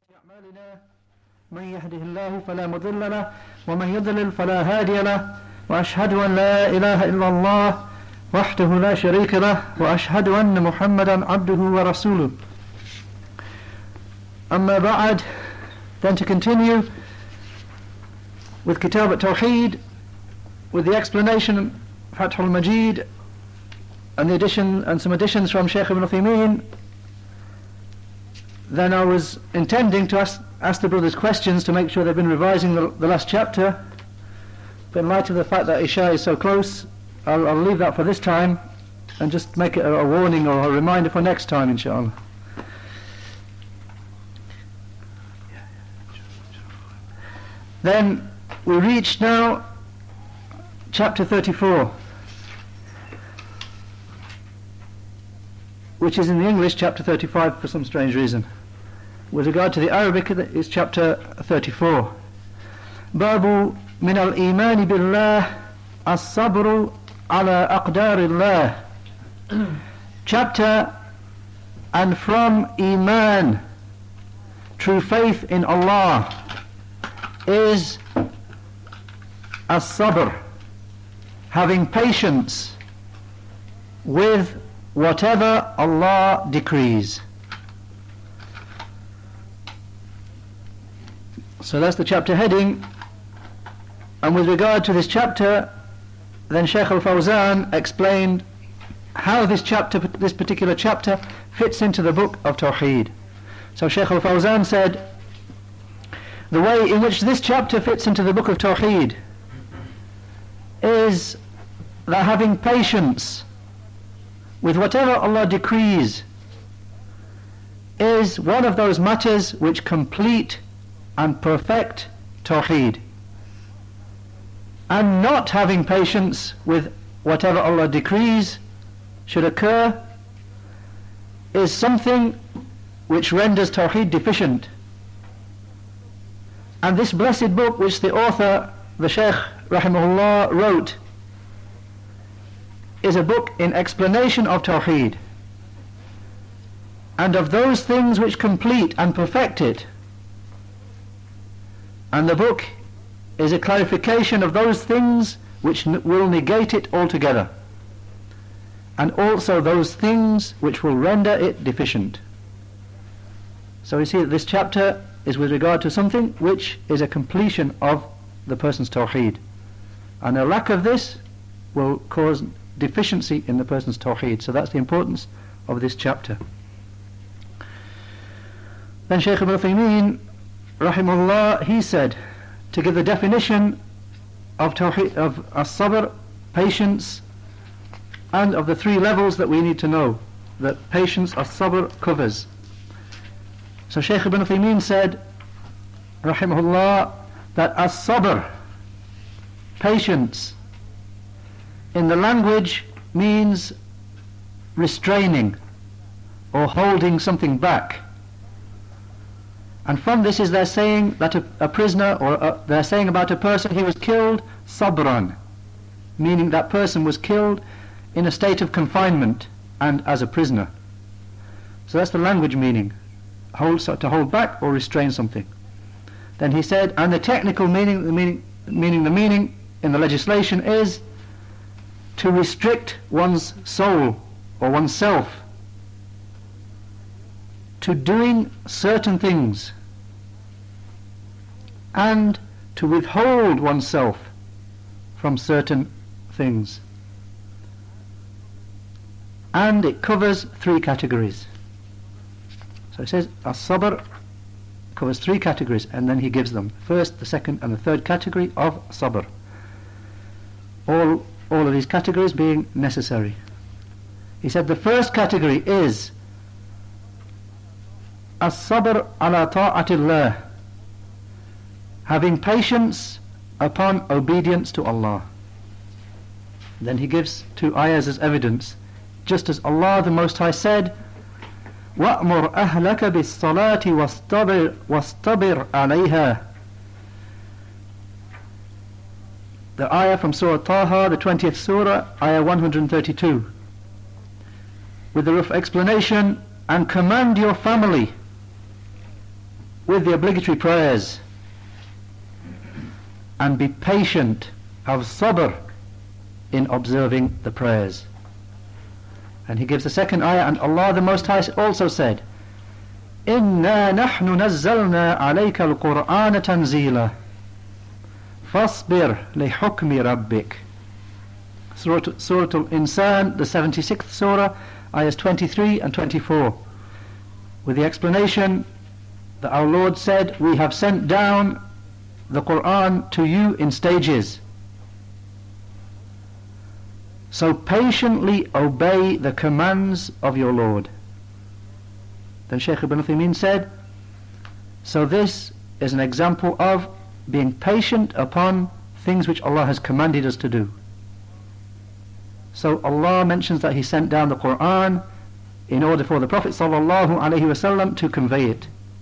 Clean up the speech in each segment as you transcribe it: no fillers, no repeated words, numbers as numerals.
أعمالنا من يهده الله فلا مضل له ومن يضلل فلا هادي له وأشهد أن لا إله إلا الله وحده لا شريك له وأشهد أن محمدا عبده ورسوله. أما بعد, then to continue with Kitab al-Tawheed, with the explanation of Fath al-Majid and the addition and some additions from Shaykh Ibn Uthaymeen. Then I was intending to ask the brothers questions to make sure they've been revising the last chapter, but in light of the fact that Isha is so close, I'll leave that for this time and just make it a warning or a reminder for next time, inshallah. Then we reach now chapter 34, which is in the English chapter 35 for some strange reason. With regard to the Arabic, it's chapter 34. Babu min al-imani billah as-sabru ala aqdarillah. Chapter, and from Iman, true faith in Allah, is as-sabr, having patience with whatever Allah decrees. So that's the chapter heading. And with regard to this chapter, then Shaykh al-Fawzan explained how this particular chapter fits into the book of Tawheed. So Shaykh al-Fawzan said, the way in which this chapter fits into the book of Tawheed is that having patience with whatever Allah decrees is one of those matters which complete and perfect Tawheed. And not having patience with whatever Allah decrees should occur is something which renders Tawheed deficient. And this blessed book which the author, the Shaykh Rahimahullah, wrote is a book in explanation of Tawheed and of those things which complete and perfect it. And the book is a clarification of those things which will negate it altogether, and also those things which will render it deficient. So we see that this chapter is with regard to something which is a completion of the person's Tawheed, and a lack of this will cause deficiency in the person's Tawheed. So that's the importance of this chapter. Then Shaykh Ibn Uthaymeen Rahimahullah, he said, to give the definition of Tawheed, of as-sabr, patience, and of the three levels that we need to know that patience, as-sabr, covers. So Shaykh Ibn Uthaymeen said, Rahimahullah, that as-sabr, patience, in the language means restraining or holding something back. And from this is they're saying that a prisoner, or they're saying about a person, he was killed sabran, meaning that person was killed in a state of confinement and as a prisoner. So that's the language meaning, to hold back or restrain something. Then he said, and the technical meaning, the meaning in the legislation is to restrict one's soul or oneself to doing certain things, and to withhold oneself from certain things. And it covers three categories. So it says as-sabr covers three categories, and then he gives them first, the second and the third category of sabr, all of these categories being necessary. He said the first category is as-sabr ala ta'atillah, having patience upon obedience to Allah. Then he gives two ayahs as evidence, just as Allah the Most High said, وَأْمُرْ أَهْلَكَ بِالصَّلَاةِ وَاسْتَبِرْ عَلَيْهَا. The ayah from Surah Taha, the 20th surah, ayah 132, with the rough explanation, and command your family with the obligatory prayers and be patient, have sabr in observing the prayers. And he gives the second ayah, and Allah the Most High also said, إِنَّا نَحْنُ نَزَّلْنَا عَلَيْكَ الْقُرْآنَ تَنزِيلًا فَاصْبِرْ لِحُكْمِ رَبِّكَ. Surah Al-Insan, the 76th surah, ayahs 23 and 24, with the explanation that our Lord said, we have sent down the Qur'an to you in stages, so patiently obey the commands of your Lord. Then Shaykh Ibn Uthaymeen said, so this is an example of being patient upon things which Allah has commanded us to do. So Allah mentions that He sent down the Qur'an in order for the Prophet ﷺ to convey it.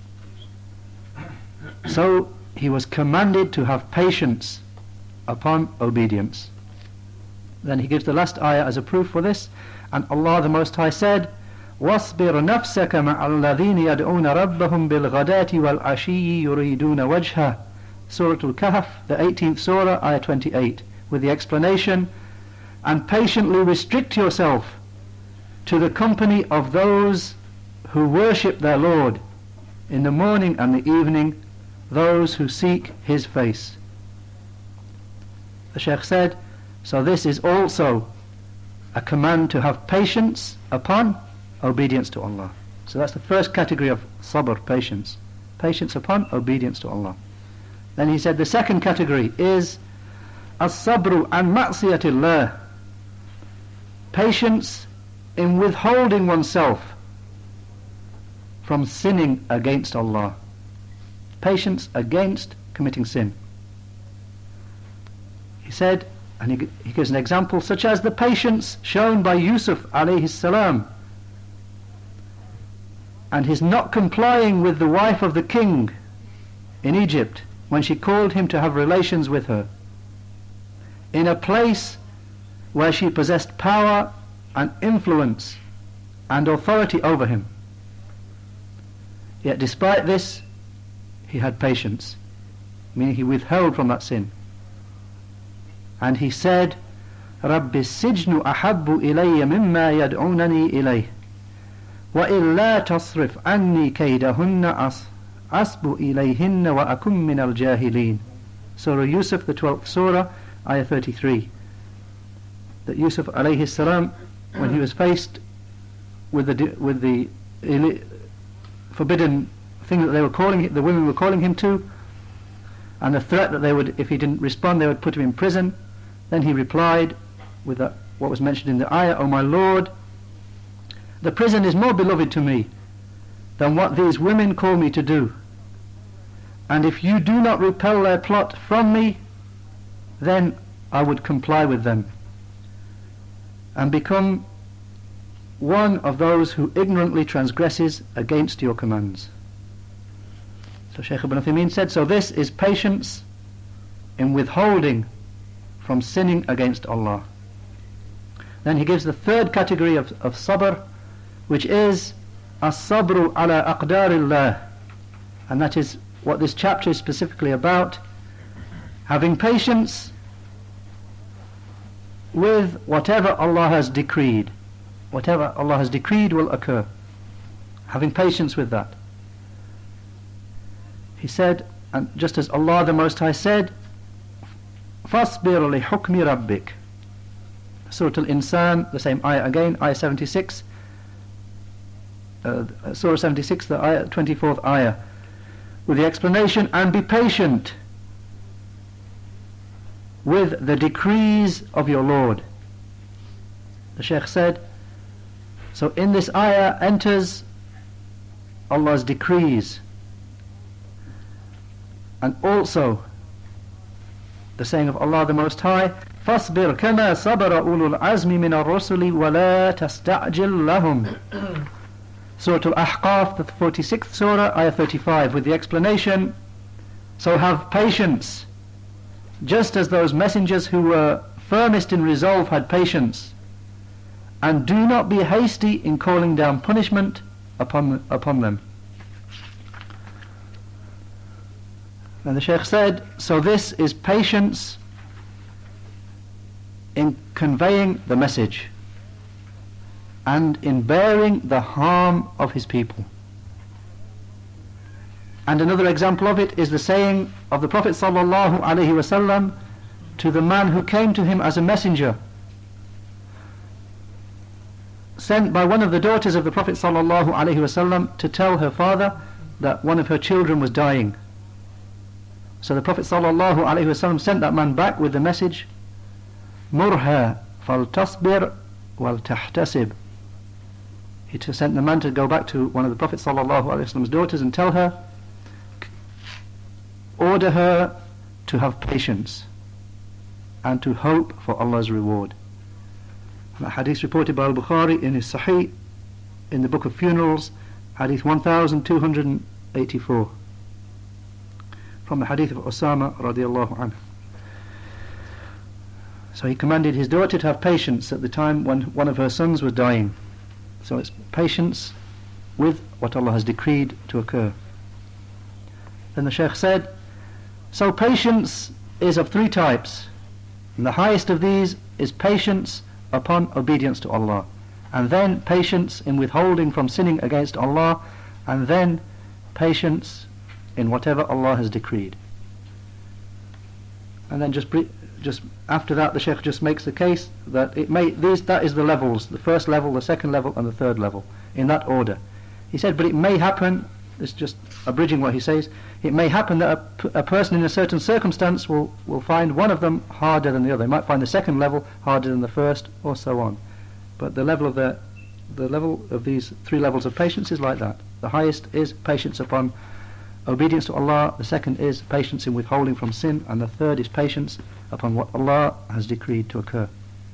So he was commanded to have patience upon obedience. Then he gives the last ayah as a proof for this, and Allah the Most High said, وَاصْبِرْ نَفْسَكَ مَعَ الَّذِينَ يَدْعُونَ رَبَّهُمْ بِالْغَدَاةِ وَالْعَشِيِّ يُرِيدُونَ وَجْهَهُ. Surah Al-Kahf, the 18th surah, ayah 28, with the explanation, and patiently restrict yourself to the company of those who worship their Lord in the morning and the evening, those who seek His face. The Shaykh said, so this is also a command to have patience upon obedience to Allah. So that's the first category of sabr, patience. Patience upon obedience to Allah. Then he said the second category is as-sabru an ma'siyatillah, patience in withholding oneself from sinning against Allah. Patience against committing sin. He said, and he gives an example, such as the patience shown by Yusuf alayhi salam and his not complying with the wife of the king in Egypt when she called him to have relations with her in a place where she possessed power and influence and authority over him. Yet despite this, he had patience, meaning he withheld from that sin. And he said, رَبِّ السِّجْنُ أَحَبُّ إِلَيَّ مِمَّا يَدْعُونَنِي إِلَيْهِ وَإِلَّا تَصْرِفْ عَنِّي كَيْدَهُنَّ أَصْبُ إِلَيْهِنَّ وَأَكُمْ مِنَ الْجَاهِلِينَ. Surah Yusuf, the 12th surah, ayah 33. That Yusuf alayhi salam, when he was faced with the forbidden thing that the women were calling him to, and the threat that they would, if he didn't respond, they would put him in prison, then he replied with what was mentioned in the ayah, O my Lord, the prison is more beloved to me than what these women call me to do, and if you do not repel their plot from me, then I would comply with them and become one of those who ignorantly transgresses against your commands. So Shaykh Ibn Uthaymeen said, so this is patience in withholding from sinning against Allah. Then he gives the third category of sabr, which is as-sabru ala aqdarillah, and that is what this chapter is specifically about, having patience with whatever Allah has decreed. Whatever Allah has decreed will occur. Having patience with that. He said, and just as Allah the Most High said, فَاصْبِرْ لِحُكْمِ رَبِّكَ. Surah Al-Insan, the same ayah again, ayah 76, Surah 76, the 24th ayah, with the explanation, and be patient with the decrees of your Lord. The Shaykh said, so in this ayah enters Allah's decrees, and also the saying of Allah the Most High, فَاصْبِرْ كَمَا صَبَرَ أُولُو الْعَزْمِ مِنَ الرُّسُلِ وَلَا تَسْتَعْجِلْ لَهُمْ. Surah Al-Ahqaf, the 46th surah, ayah 35, with the explanation, so have patience, just as those messengers who were firmest in resolve had patience, and do not be hasty in calling down punishment upon them. And the Shaykh said, so this is patience in conveying the message and in bearing the harm of his people. And another example of it is the saying of the Prophet sallallahu alaihi wasallam to the man who came to him as a messenger sent by one of the daughters of the Prophet sallallahu alaihi wasallam to tell her father that one of her children was dying. So the Prophet sallallahu alaihi wasallam sent that man back with the message, Murha faltasbir wal tahtasib. He sent the man to go back to one of the Prophet sallallahu alaihi wasallam's daughters and tell her, order her to have patience and to hope for Allah's reward. A hadith reported by Al-Bukhari in his Sahih in the book of funerals, hadith 1284, from the hadith of Osama radiallahu anhu. So he commanded his daughter to have patience at the time when one of her sons was dying. So it's patience with what Allah has decreed to occur. Then the Shaykh said, so patience is of three types, and the highest of these is patience upon obedience to Allah, and then patience in withholding from sinning against Allah, and then patience in whatever Allah has decreed. And then just after that the Shaykh just makes the case that that is the levels, the first level, the second level and the third level, in that order. He said, but it may happen, this is just abridging what he says, it may happen that a person in a certain circumstance will find one of them harder than the other. He might find the second level harder than the first, or so on. But the level of these three levels of patience is like that. The highest is patience upon obedience to Allah, the second is patience in withholding from sin, and the third is patience upon what Allah has decreed to occur.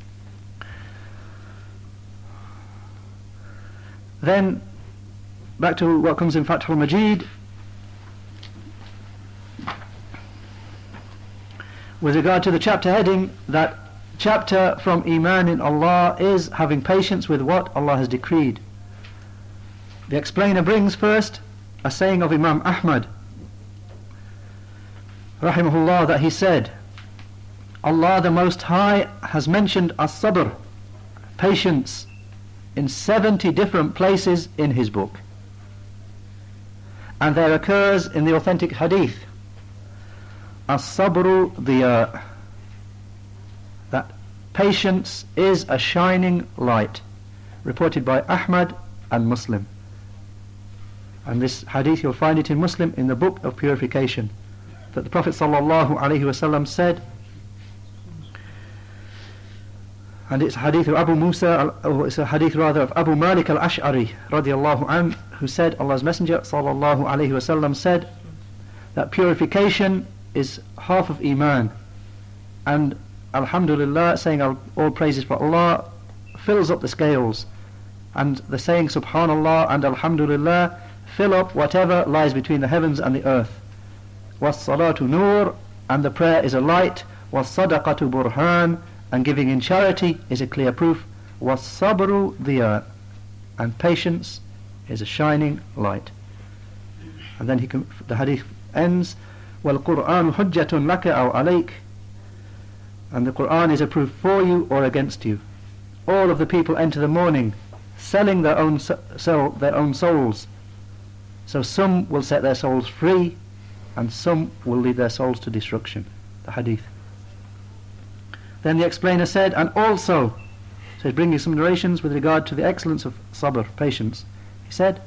Then back to what comes in Fath al-Majid with regard to the chapter heading, that chapter from Iman in Allah is having patience with what Allah has decreed. The explainer brings first a saying of Imam Ahmad rahimahullah, that he said, Allah the Most High has mentioned as-sabr, patience, in 70 different places in his book. And there occurs in the authentic hadith, as-sabru diya, that patience is a shining light, reported by Ahmad and Muslim. And this hadith, you'll find it in Muslim in the book of purification, that the Prophet sallallahu alaihi wasallam said, and it's a hadith of Abu Musa, or it's a hadith rather of Abu Malik al-Ash'ari radiallahu anhu, who said, Allah's Messenger sallallahu alaihi wasallam said that purification is half of Iman, and alhamdulillah, saying all praises for Allah, fills up the scales, and the saying subhanallah and alhamdulillah fill up whatever lies between the heavens and the earth. Was-salatu nur, and the prayer is a light. Was-sadaqatu burhan, and giving in charity is a clear proof. Was-sabru diya, and patience is a shining light. And then the hadith ends, وَالْقُرْآنُ حُجَّةٌ لَكَ أَوْ عَلَيْكَ, and the Qur'an is a proof for you or against you. All of the people enter the morning selling their own souls. So some will set their souls free, and some will lead their souls to destruction. The hadith. Then the explainer said, and also, so he's bringing some narrations with regard to the excellence of sabr, patience. He said,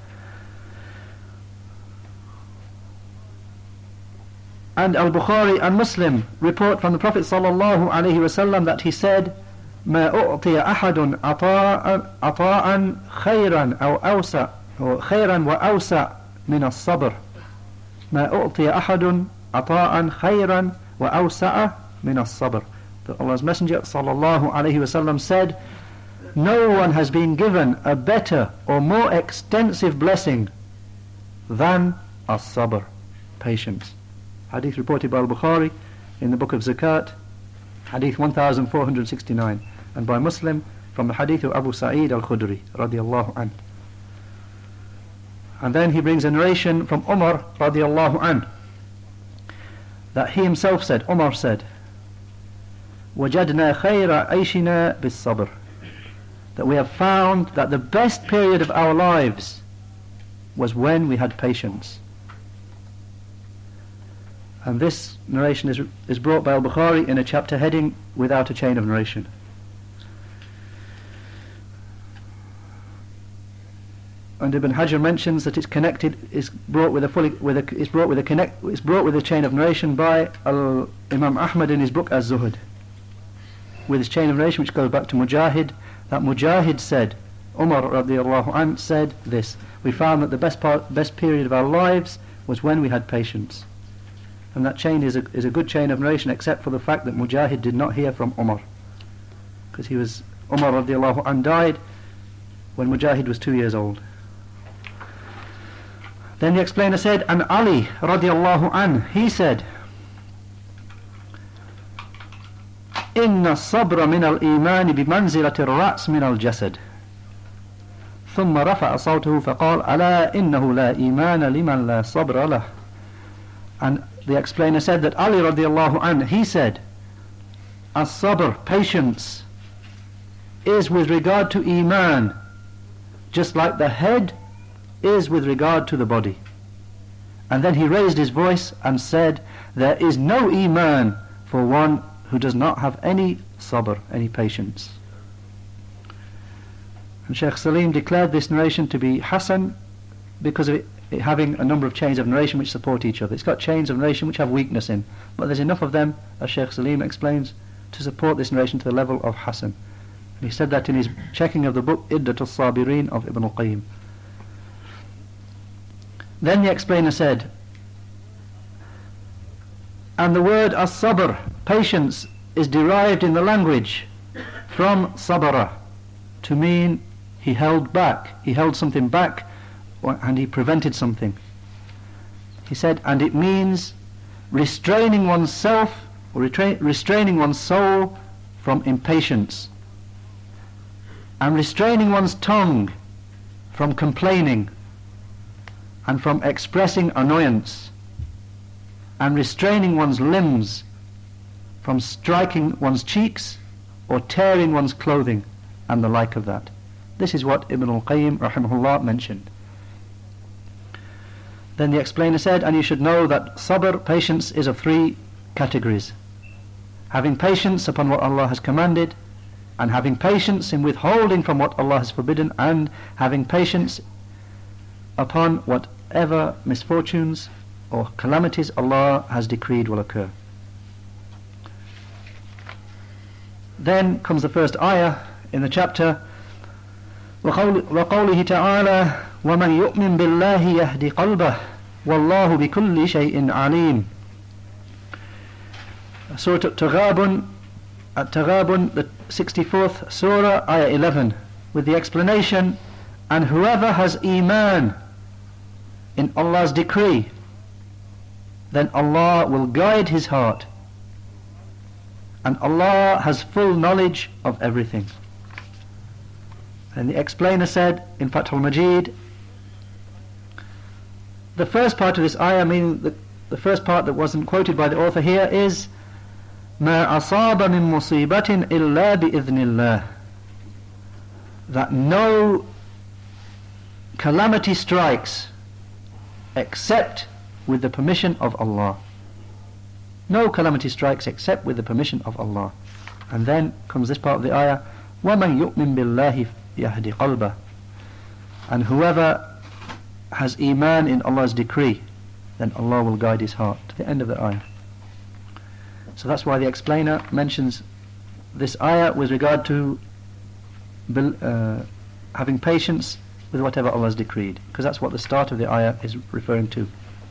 and Al-Bukhari and Muslim report from the Prophet sallallahu alaihi wasallam that he said, ما أعطي أحد عطاء خيرا أو أوسع أو خيرا وأوسع من الصبر. ما أعطي أحد عطاء خيرا وأوسع من الصبر. That Allah's Messenger sallallahu alaihi wasallam said, no one has been given a better or more extensive blessing than as-sabr, patience. Hadith reported by Al-Bukhari in the book of Zakat, hadith 1469, and by Muslim from the hadith of Abu Sa'id al-Khudri radiyallahu anhu. And then he brings a narration from Umar radiyallahu anhu that he himself said, Umar said, وَجَدْنَا خَيْرَ عَيْشِنَا بِالصَّبْرِ, that we have found that the best period of our lives was when we had patience. And this narration is brought by Al-Bukhari in a chapter heading without a chain of narration. And Ibn Hajar mentions that it's connected, is brought with a chain of narration by Imam Ahmad in his book Az-Zuhd, with his chain of narration which goes back to Mujahid, that Mujahid said, Umar radiallahu anh said this: we found that the best period of our lives was when we had patience. And that chain is a good chain of narration, except for the fact that Mujahid did not hear from Umar, because Umar radiallahu anh died when Mujahid was 2 years old. Then the explainer said, and Ali radiallahu anh, he said, إن الصبر من الإيمان بمنزلة الرأس من الجسد ثم رفع صوته فقال ألا إنه لا إيمان لمن لا صبر له. And the explainer said that Ali radiallahu anh, he said, as-sabr, patience, is with regard to Iman, just like the head is with regard to the body. And then he raised his voice and said, there is no Iman for one who does not have any sabr, any patience. And Shaykh Salim declared this narration to be Hasan because of it having a number of chains of narration which support each other. It's got chains of narration which have weakness in, but there's enough of them, as Shaykh Salim explains, to support this narration to the level of Hasan. And he said that in his checking of the book Iddatul Sabirin of Ibn al-Qayyim. Then the explainer said, and the word as-sabr, patience, is derived in the language from sabara, to mean he held back, he held something back, and he prevented something. He said, and it means restraining oneself, or restraining one's soul from impatience, and restraining one's tongue from complaining, and from expressing annoyance, and restraining one's limbs from striking one's cheeks or tearing one's clothing, and the like of that. This is what Ibn al-Qayyim rahimahullah mentioned. Then the explainer said, and you should know that sabr, patience, is of 3 categories: having patience upon what Allah has commanded, and having patience in withholding from what Allah has forbidden, and having patience upon whatever misfortunes or calamities Allah has decreed will occur. Then comes the first ayah in the chapter, وَقَوْلِهِ تَعَالَى وَمَنْ يُؤْمِنْ بِاللَّهِ يَهْدِ قَلْبَهُ وَاللَّهُ بِكُلِّ شَيْءٍ عَلِيمٌ. Surah At-Taghabun, the 64th surah, ayah 11, with the explanation, and whoever has Iman in Allah's decree, then Allah will guide his heart, and Allah has full knowledge of everything. And the explainer said in Fath al-Majid, the first part of this ayah, meaning the first part that wasn't quoted by the author here, is مَا أَصَابَ مِن مُصِيبَةٍ إِلَّا بِإِذْنِ اللَّهِ, that no calamity strikes except with the permission of Allah. No calamity strikes except with the permission of Allah. And then comes this part of the ayah, وَمَنْ يُؤْمِن بِاللَّهِ يَهْدِ قَلْبَهُ, and whoever has Iman in Allah's decree, then Allah will guide his heart, to the end of the ayah. So that's why the explainer mentions this ayah with regard to having patience with whatever Allah has decreed, because that's what the start of the ayah is referring to.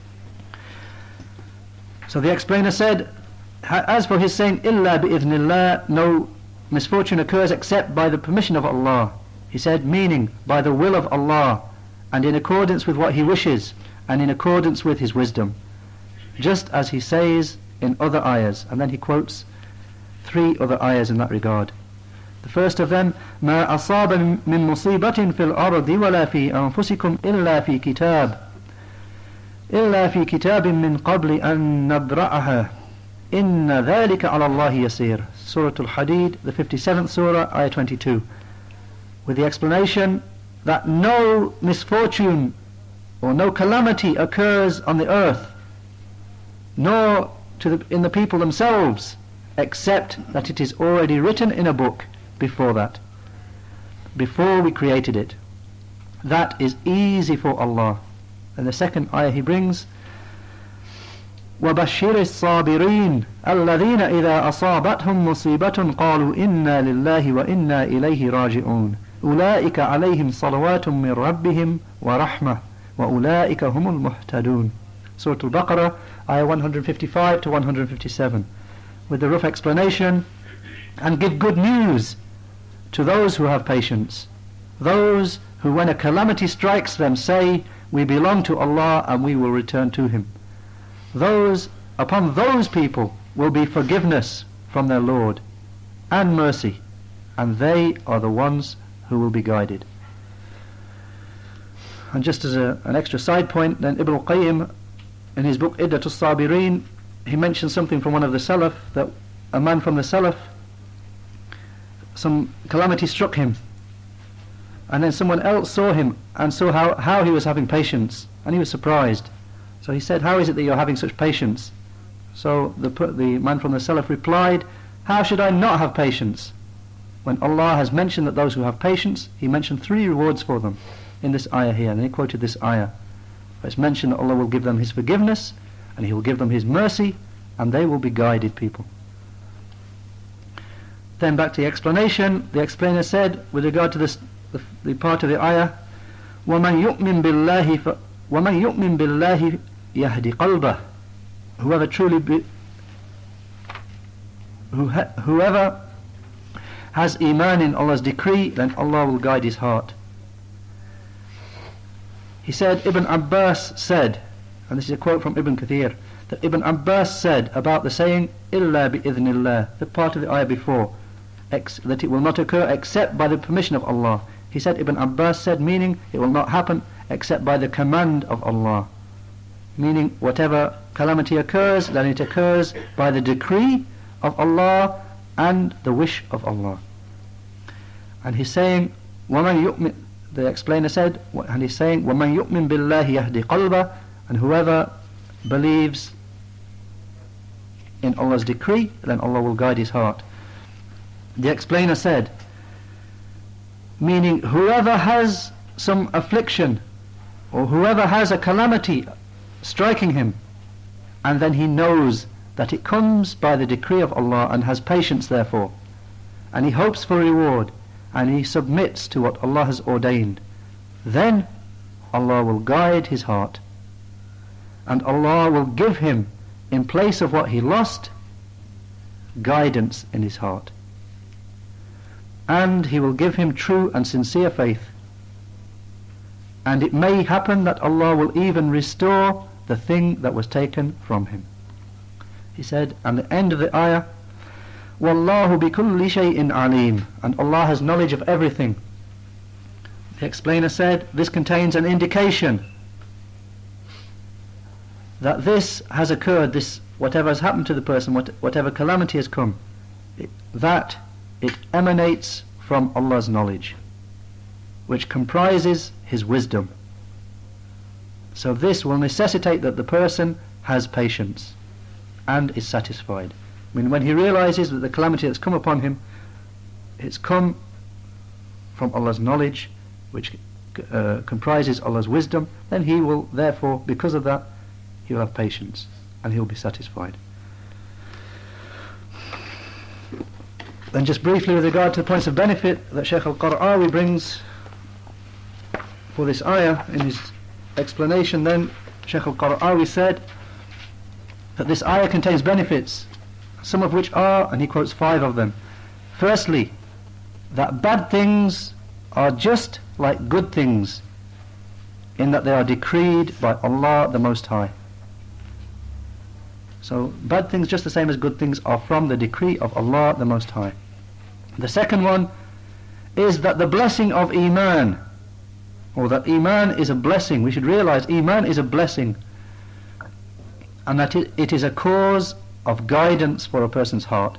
So the explainer said, as for his saying إِلَّا بِإِذْنِ اللَّهِ, no misfortune occurs except by the permission of Allah, he said, meaning by the will of Allah, and in accordance with what he wishes, and in accordance with his wisdom, just as he says in other ayahs. And then he quotes 3 other ayahs in that regard. The first of them, مَا أَصَابَ مِن مُصِيبَةٍ فِي الْأَرْضِ وَلَا فِي أَنفُسِكُمْ إِلَّا فِي كِتَابٍ مِّن قَبْلِ أَن نَّبْرَأَهَا إِنَّ ذَلِكَ عَلَى اللَّهِ يَسِيرٌ. Surah Al-Hadid, the 57th surah, ayah 22. With the explanation that no misfortune or no calamity occurs on the earth, nor in the people themselves, except that it is already written in a book before that, before we created it. That is easy for Allah. And the second ayah he brings, وَبَشِّرِ الصَّابِرِينَ الَّذِينَ إِذَا أَصَابَتْهُمْ مُصِيبَةٌ قَالُوا إِنَّا لِلَّهِ وَإِنَّا إِلَيْهِ رَاجِعُونَ أُولَئِكَ عَلَيْهِمْ صَلَوَاتٌ مِّن رَبِّهِمْ وَرَحْمَةٌ وَأُولَئِكَ هُمُ الْمُهْتَدُونَ. Surah Al-Baqarah, ayah 155 to 157, with the rough explanation. And give good news to those who have patience, those who when a calamity strikes them say, we belong to Allah and we will return to Him. Upon those people will be forgiveness from their Lord and mercy, and they are the ones who will be guided. And just as an extra side point, then Ibn al-Qayyim in his book Iddat al-Sabirin, he mentions something from one of the Salaf, that a man from the Salaf, some calamity struck him, and then someone else saw him and saw how he was having patience, and he was surprised. So he said, how is it that you're having such patience? So the man from the Salaf replied, how should I not have patience? When Allah has mentioned that those who have patience, He mentioned 3 rewards for them in this ayah here, and he quoted this ayah. It's mentioned that Allah will give them His forgiveness, and He will give them His mercy, and they will be guided people. Then back to the explanation, the explainer said, with regard to this, the part of the ayah, وَمَنْ يُؤْمِن بِاللَّهِ يَهْدِ قَلْبَهُ. Whoever has iman in Allah's decree, then Allah will guide his heart. He said, Ibn Abbas said, and this is a quote from Ibn Kathir, that Ibn Abbas said about the saying إِلَّا بِإِذْنِ اللَّهِ, the part of the ayah before, that it will not occur except by the permission of Allah. He said, Ibn Abbas said, meaning it will not happen except by the command of Allah, meaning whatever calamity occurs, then it occurs by the decree of Allah and the wish of Allah. And he's saying, وَمَنْ يُؤْمِنْ, the explainer said, and he's saying, وَمَنْ يُؤْمِنْ بِاللَّهِ يَهْدِ قَلْبَهُ, and whoever believes in Allah's decree, then Allah will guide his heart. The explainer said, meaning whoever has some affliction, or whoever has a calamity striking him, and then he knows that it comes by the decree of Allah and has patience therefore, and he hopes for reward, and he submits to what Allah has ordained, then Allah will guide his heart, and Allah will give him, in place of what he lost, guidance in his heart, and He will give him true and sincere faith, and it may happen that Allah will even restore the thing that was taken from him. He said, and the end of the ayah, وَاللَّهُ بِكُلِّ شَيْءٍ عَلِيمٌ, and Allah has knowledge of everything. The explainer said, this contains an indication that this has occurred, this whatever has happened to the person, whatever calamity has come, that it emanates from Allah's knowledge, which comprises His wisdom. So this will necessitate that the person has patience and is satisfied. I mean, when he realizes that the calamity that's come upon him, it's come from Allah's knowledge, which comprises Allah's wisdom, then he will therefore, because of that, he will have patience and he will be satisfied. Then just briefly with regard to the points of benefit that Shaykh al-Qara'awi brings for this ayah in his explanation, then Shaykh al-Qara'awi said that this ayah contains benefits, some of which are, and he quotes 5 of them. Firstly, that bad things are just like good things, in that they are decreed by Allah the Most High. So bad things, just the same as good things, are from the decree of Allah the Most High. The second one is that the blessing of Iman, or that Iman is a blessing, we should realize Iman is a blessing, and that it is a cause of guidance for a person's heart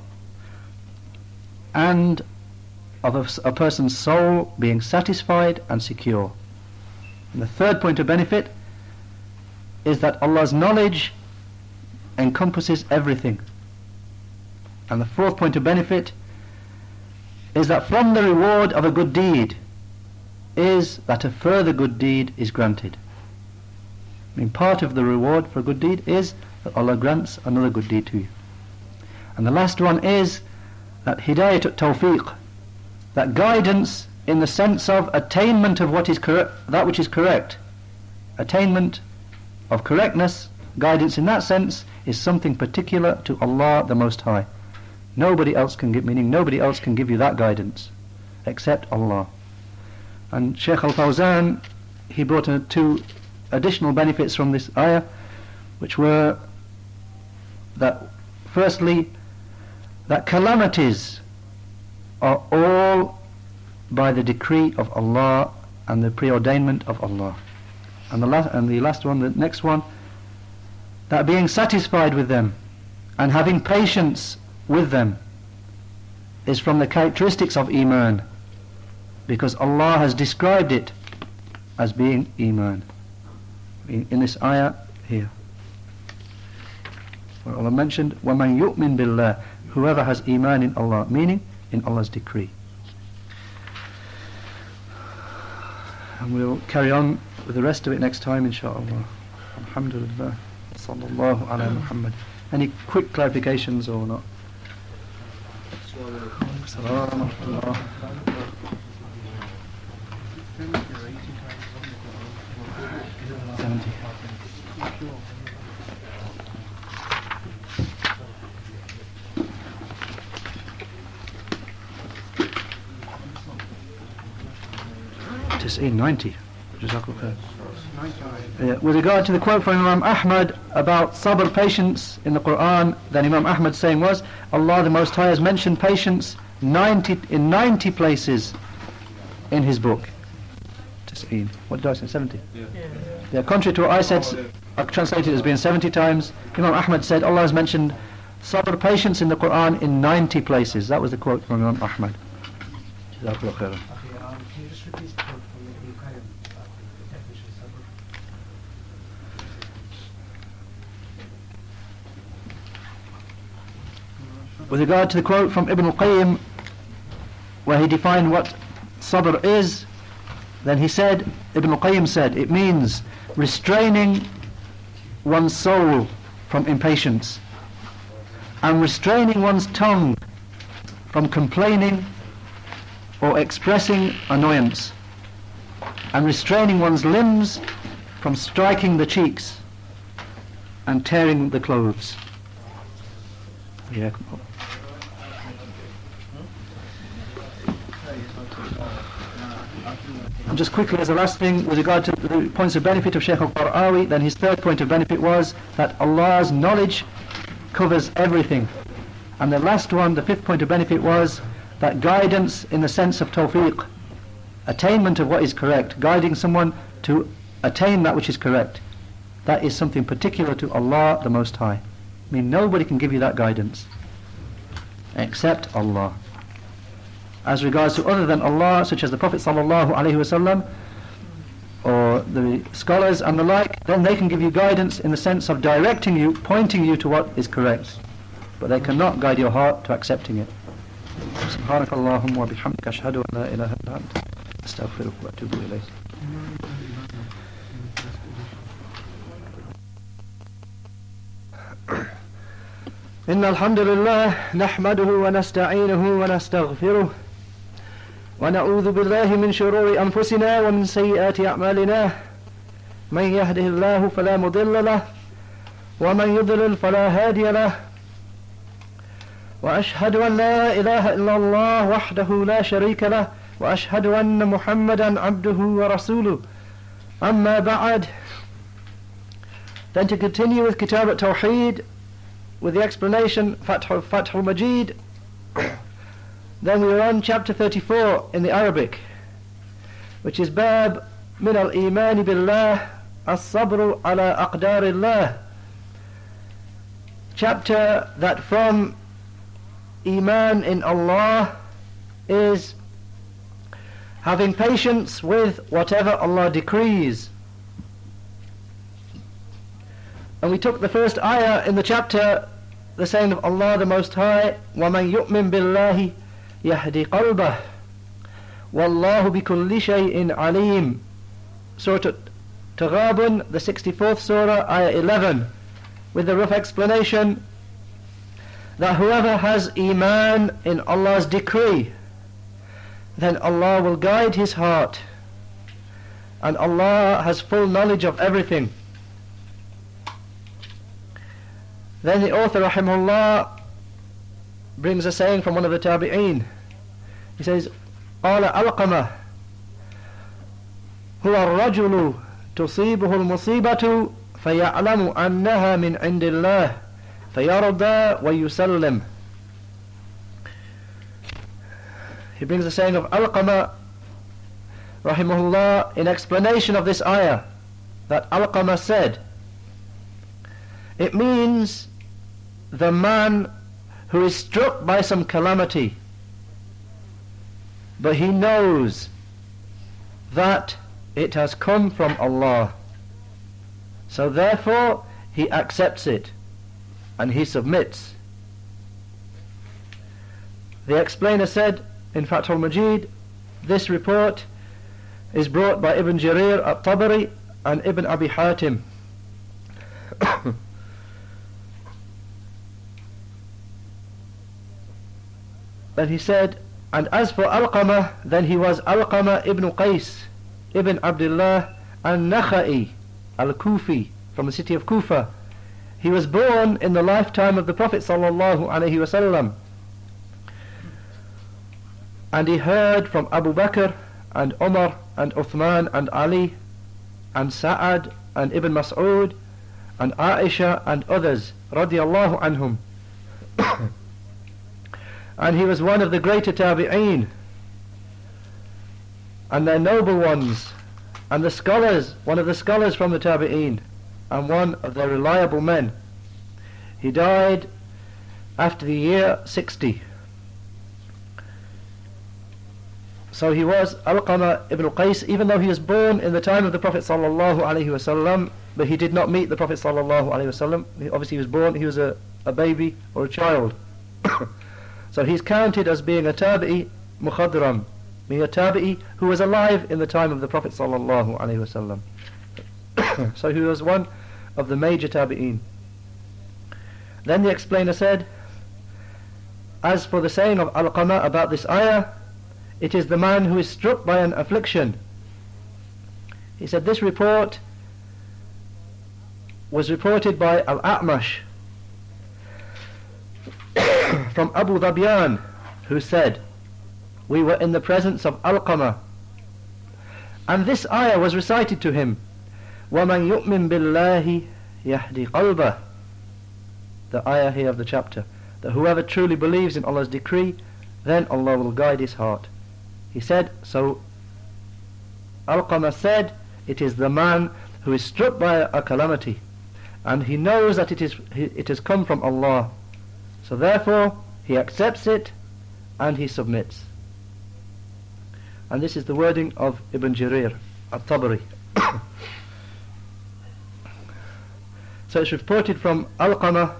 and of a person's soul being satisfied and secure. And the third point of benefit is that Allah's knowledge encompasses everything. And the fourth point of benefit is that from the reward of a good deed is that a further good deed is granted. I mean, part of the reward for a good deed is that Allah grants another good deed to you. And the last one is that hidayat tawfiq, that guidance in the sense of attainment of what is correct, that which is correct, attainment of correctness, guidance in that sense is something particular to Allah the Most High. Nobody else can give, meaning nobody else can give you that guidance except Allah. And Shaykh Al-Fawzan, he brought two additional benefits from this ayah, which were that firstly, that calamities are all by the decree of Allah and the preordainment of Allah. And the last one, the next one, that being satisfied with them and having patience with them is from the characteristics of Iman, because Allah has described it as being Iman in this ayah here, where Allah mentioned وَمَنْ يُؤْمِن بِاللَّهِ, whoever has Iman in Allah, meaning in Allah's decree. And we'll carry on with the rest of it next time, inshaAllah. Alhamdulillah. Sallallahu ala Muhammad. Any quick clarifications or not? Assalamu alaikum. 70. It's 90. With regard to the quote from Imam Ahmad about sabr, patience in the Quran, then Imam Ahmad's saying was, Allah the Most High has mentioned patience in 90 places in his book. What did I say? 70? Yeah, contrary to what I said, I translated it as being 70 times. Imam Ahmad said Allah has mentioned sabr, patience in the Quran in 90 places. That was the quote from Imam Ahmad. Jazakallah khairan. Can you just repeat the quote from Ibn Qayyim about the definition of sabr? With regard to the quote from Ibn Qayyim, where he defined what sabr is, then he said, Ibn Qayyim said, it means restraining one's soul from impatience and restraining one's tongue from complaining or expressing annoyance, and restraining one's limbs from striking the cheeks and tearing the clothes. Yeah. And just quickly as the last thing, with regard to the points of benefit of Shaykh al-Qara'awi, then his third point of benefit was that Allah's knowledge covers everything. And the last one, the fifth point of benefit, was that guidance in the sense of tawfiq, attainment of what is correct, guiding someone to attain that which is correct. That is something particular to Allah the Most High. I mean, nobody can give you that guidance except Allah. As regards to other than Allah, such as the Prophet sallallahu alaihi wasallam or the scholars and the like, then they can give you guidance in the sense of directing you, pointing you to what is correct, but they cannot guide your heart to accepting it. سبحانك اللهم وبحمدك أشهد أن لا إله إلا أنت أستغفرك وأتوب إليك. إن الحمد لله نحمده ونستعينه ونستغفره ونعوذ بالله من شرور أنفسنا ومن سيئات أعمالنا من يهده الله فلا مضل له ومن يضلل فلا هادي له وأشهد أن لا إله إلا الله وحده لا شريك له وأشهد أن محمدا عبده ورسوله أما بعد. Then to continue with Kitab al-Tawheed with the explanation Fath al-Majid, then we are on chapter 34 in the Arabic, which is Bab min al-Iman billah as-sabru ala aqdarillah. chapter that from Iman in Allah is having patience with whatever Allah decrees. And we took the first ayah in the chapter, the saying of Allah the Most High, وَمَنْ يُؤْمِن بِاللَّهِ يَهْدِ قَلْبَهُ وَاللَّهُ بِكُلِّ شَيْءٍ عَلِيمٌ. Surah Taghabun, the 64th surah, ayah 11, with the rough explanation that whoever has Iman in Allah's decree, then Allah will guide his heart, and Allah has full knowledge of everything. Then the author rahimahullah brings a saying from one of the tabi'een. He says, قال ألقمة هو الرجل تصيبه المصيبة فيعلم أنها من عند الله فيرضى ويسلم. He brings the saying of Alqamah rahimahullah in explanation of this ayah, that Alqamah said, it means the man who is struck by some calamity, but he knows that it has come from Allah, so therefore he accepts it and he submits. The explainer said in Fath al-Majid, this report is brought by Ibn Jarir at-Tabari and Ibn Abi Hatim. Then he said, and as for Alqamah, then he was Alqamah ibn Qais ibn Abdullah al-Nakha'i al-Kufi, from the city of Kufa. He was born in the lifetime of the Prophet sallallahu alaihi wasallam, and he heard from Abu Bakr and Umar and Uthman and Ali and Sa'ad and Ibn Mas'ud and Aisha and others radiyallahu anhum. And he was one of the greater tabi'een, and their noble ones, and the scholars, one of the scholars from the tabi'een, and one of their reliable men. He died after the year 60. So he was Alqamah ibn Qais, even though he was born in the time of the Prophet sallallahu alaihi wasallam, but he did not meet the Prophet sallallahu alaihi wasallam. Obviously he was born, he was a baby or a child. So he's counted as being a tabi'i mukhadram, being a tabi'i who was alive in the time of the Prophet sallallahu alaihi wasallam. So he was one of the major tabi'een. Then the explainer said, as for the saying of Alqamah about this ayah, it is the man who is struck by an affliction. He said this report was reported by Al-A'mash from Abu Dhabian, who said, we were in the presence of Alqamah, and this ayah was recited to him, وَمَنْ يُؤْمِن بِاللَّهِ يَهْدِ قَلْبَهُ, the ayah here of the chapter, that whoever truly believes in Allah's decree, then Allah will guide his heart. He said, so Alqamah said, it is the man who is struck by a calamity, and he knows that it has come from Allah, so therefore he accepts it and he submits. And this is the wording of Ibn Jarir at-Tabari. So it's reported from Alqamah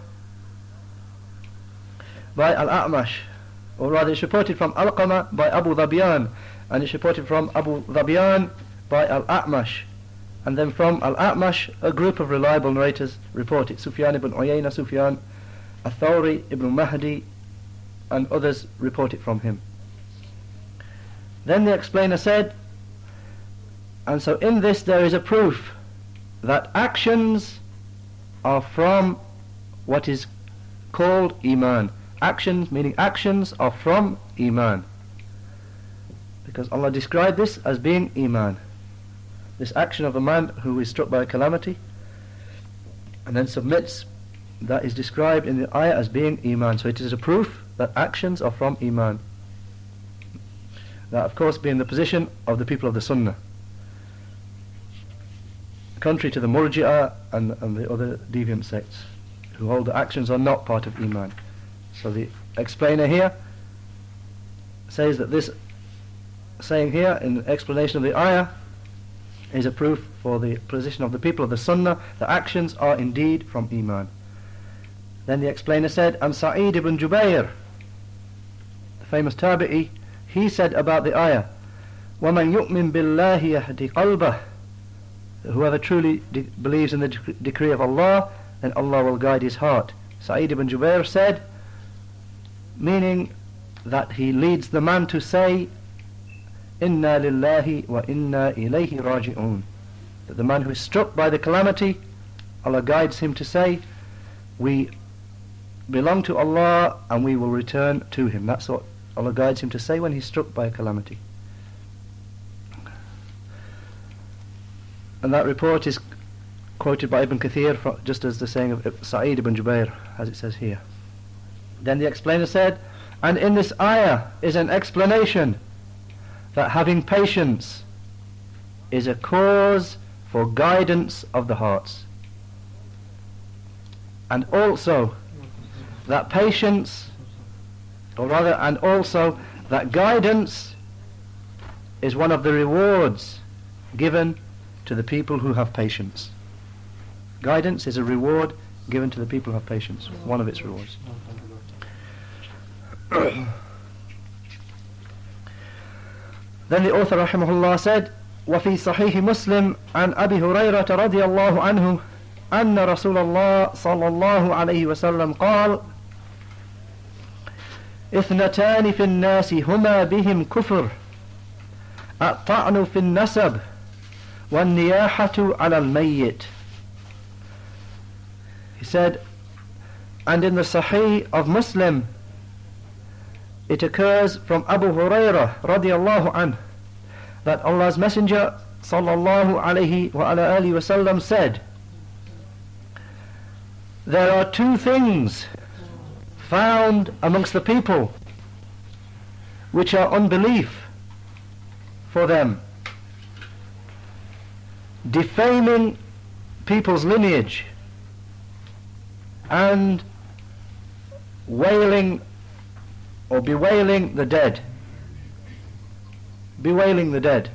by Al-A'mash, or rather it's reported from Alqamah by Abu Dhabian, and it's reported from Abu Dhabian by Al-A'mash, and then from Al-A'mash a group of reliable narrators report it. Sufyan ibn Uyayna, Sufyan al-Thawri, Ibn Mahdi and others report it from him. Then the explainer said, and so in this there is a proof that actions are from what is called Iman. Actions, meaning actions, are from Iman, because Allah described this as being Iman. This action of a man who is struck by a calamity and then submits, that is described in the ayah as being Iman. So it is a proof that actions are from Iman. That of course being the position of the people of the Sunnah, contrary to the Murji'ah and the other deviant sects who hold that actions are not part of Iman. So the explainer here says that this saying here in the explanation of the ayah is a proof for the position of the people of the Sunnah that actions are indeed from Iman. Then the explainer said, and Sa'id ibn Jubayr, the famous Tabi'i, he said about the ayah, وَمَنْ يُؤْمِن بِاللَّهِ يَهْدِ قَلْبَهُ, whoever truly believes in the decree of Allah, then Allah will guide his heart. Sa'id ibn Jubayr said, meaning that he leads the man to say, Inna lillahi wa inna ilayhi raji'un, that the man who is struck by the calamity, Allah guides him to say, we belong to Allah and we will return to Him. That's what Allah guides him to say when he's struck by a calamity. And that report is quoted by Ibn Kathir just as the saying of Sa'id ibn Jubayr, as it says here. Then the explainer said, and in this ayah is an explanation that having patience is a cause for guidance of the hearts, and also that patience, or rather, and also that guidance is one of the rewards given to the people who have patience. Guidance is a reward given to the people who have patience, one of its rewards. Then the author rahimahullah said, وفي صحيح مسلم عن أبي هريرة رضي الله عنه أن رسول الله صلى الله عليه وسلم قال اثنتان في الناس هما بهم كفر الطعن في النسب والنياحة على الميت. He said, and in the Sahih of Muslim it occurs from Abu Hurairah radiyallahu anhu that Allah's Messenger sallallahu alayhi wa ala alihi wasallam said, there are two things found amongst the people which are unbelief for them: defaming people's lineage and wailing or bewailing the dead. Bewailing the dead.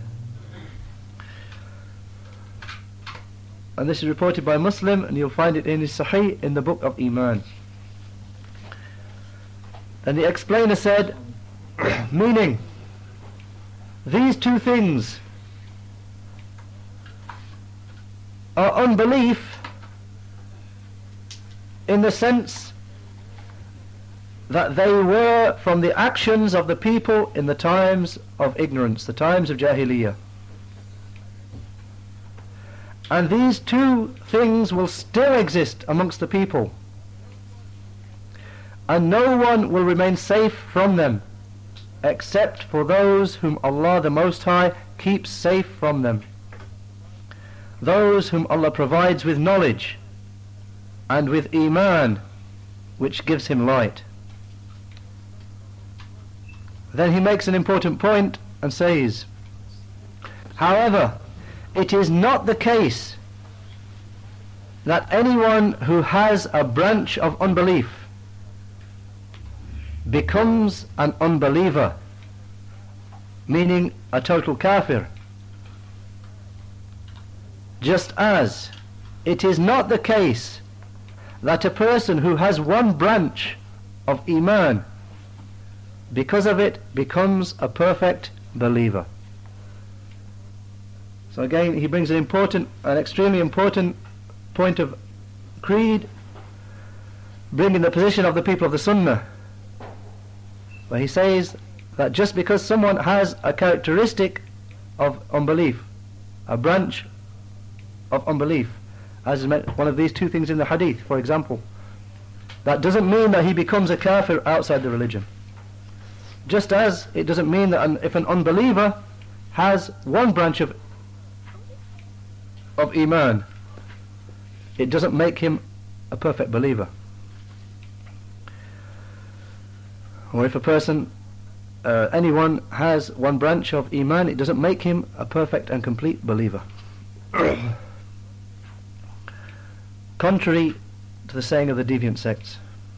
And this is reported by Muslim, and you'll find it in his Sahih in the book of Iman. And the explainer said, meaning, these two things are unbelief in the sense that they were from the actions of the people in the times of ignorance, the times of Jahiliyyah. And these two things will still exist amongst the people, and no one will remain safe from them except for those whom Allah the Most High keeps safe from them, those whom Allah provides with knowledge and with Iman, which gives him light. Then he makes an important point and says, however, it is not the case that anyone who has a branch of unbelief becomes an unbeliever, meaning a total kafir, just as it is not the case that a person who has one branch of Iman because of it becomes a perfect believer. So again he brings an extremely important point of creed, bringing the position of the people of the Sunnah, where he says that just because someone has a characteristic of unbelief, a branch of unbelief, as is one of these two things in the hadith, for example, that doesn't mean that he becomes a kafir outside the religion. Just as it doesn't mean that if an unbeliever has one branch of Iman, it doesn't make him a perfect believer. Or if a person, anyone has one branch of Iman, it doesn't make him a perfect and complete believer. Contrary to the saying of the deviant sects.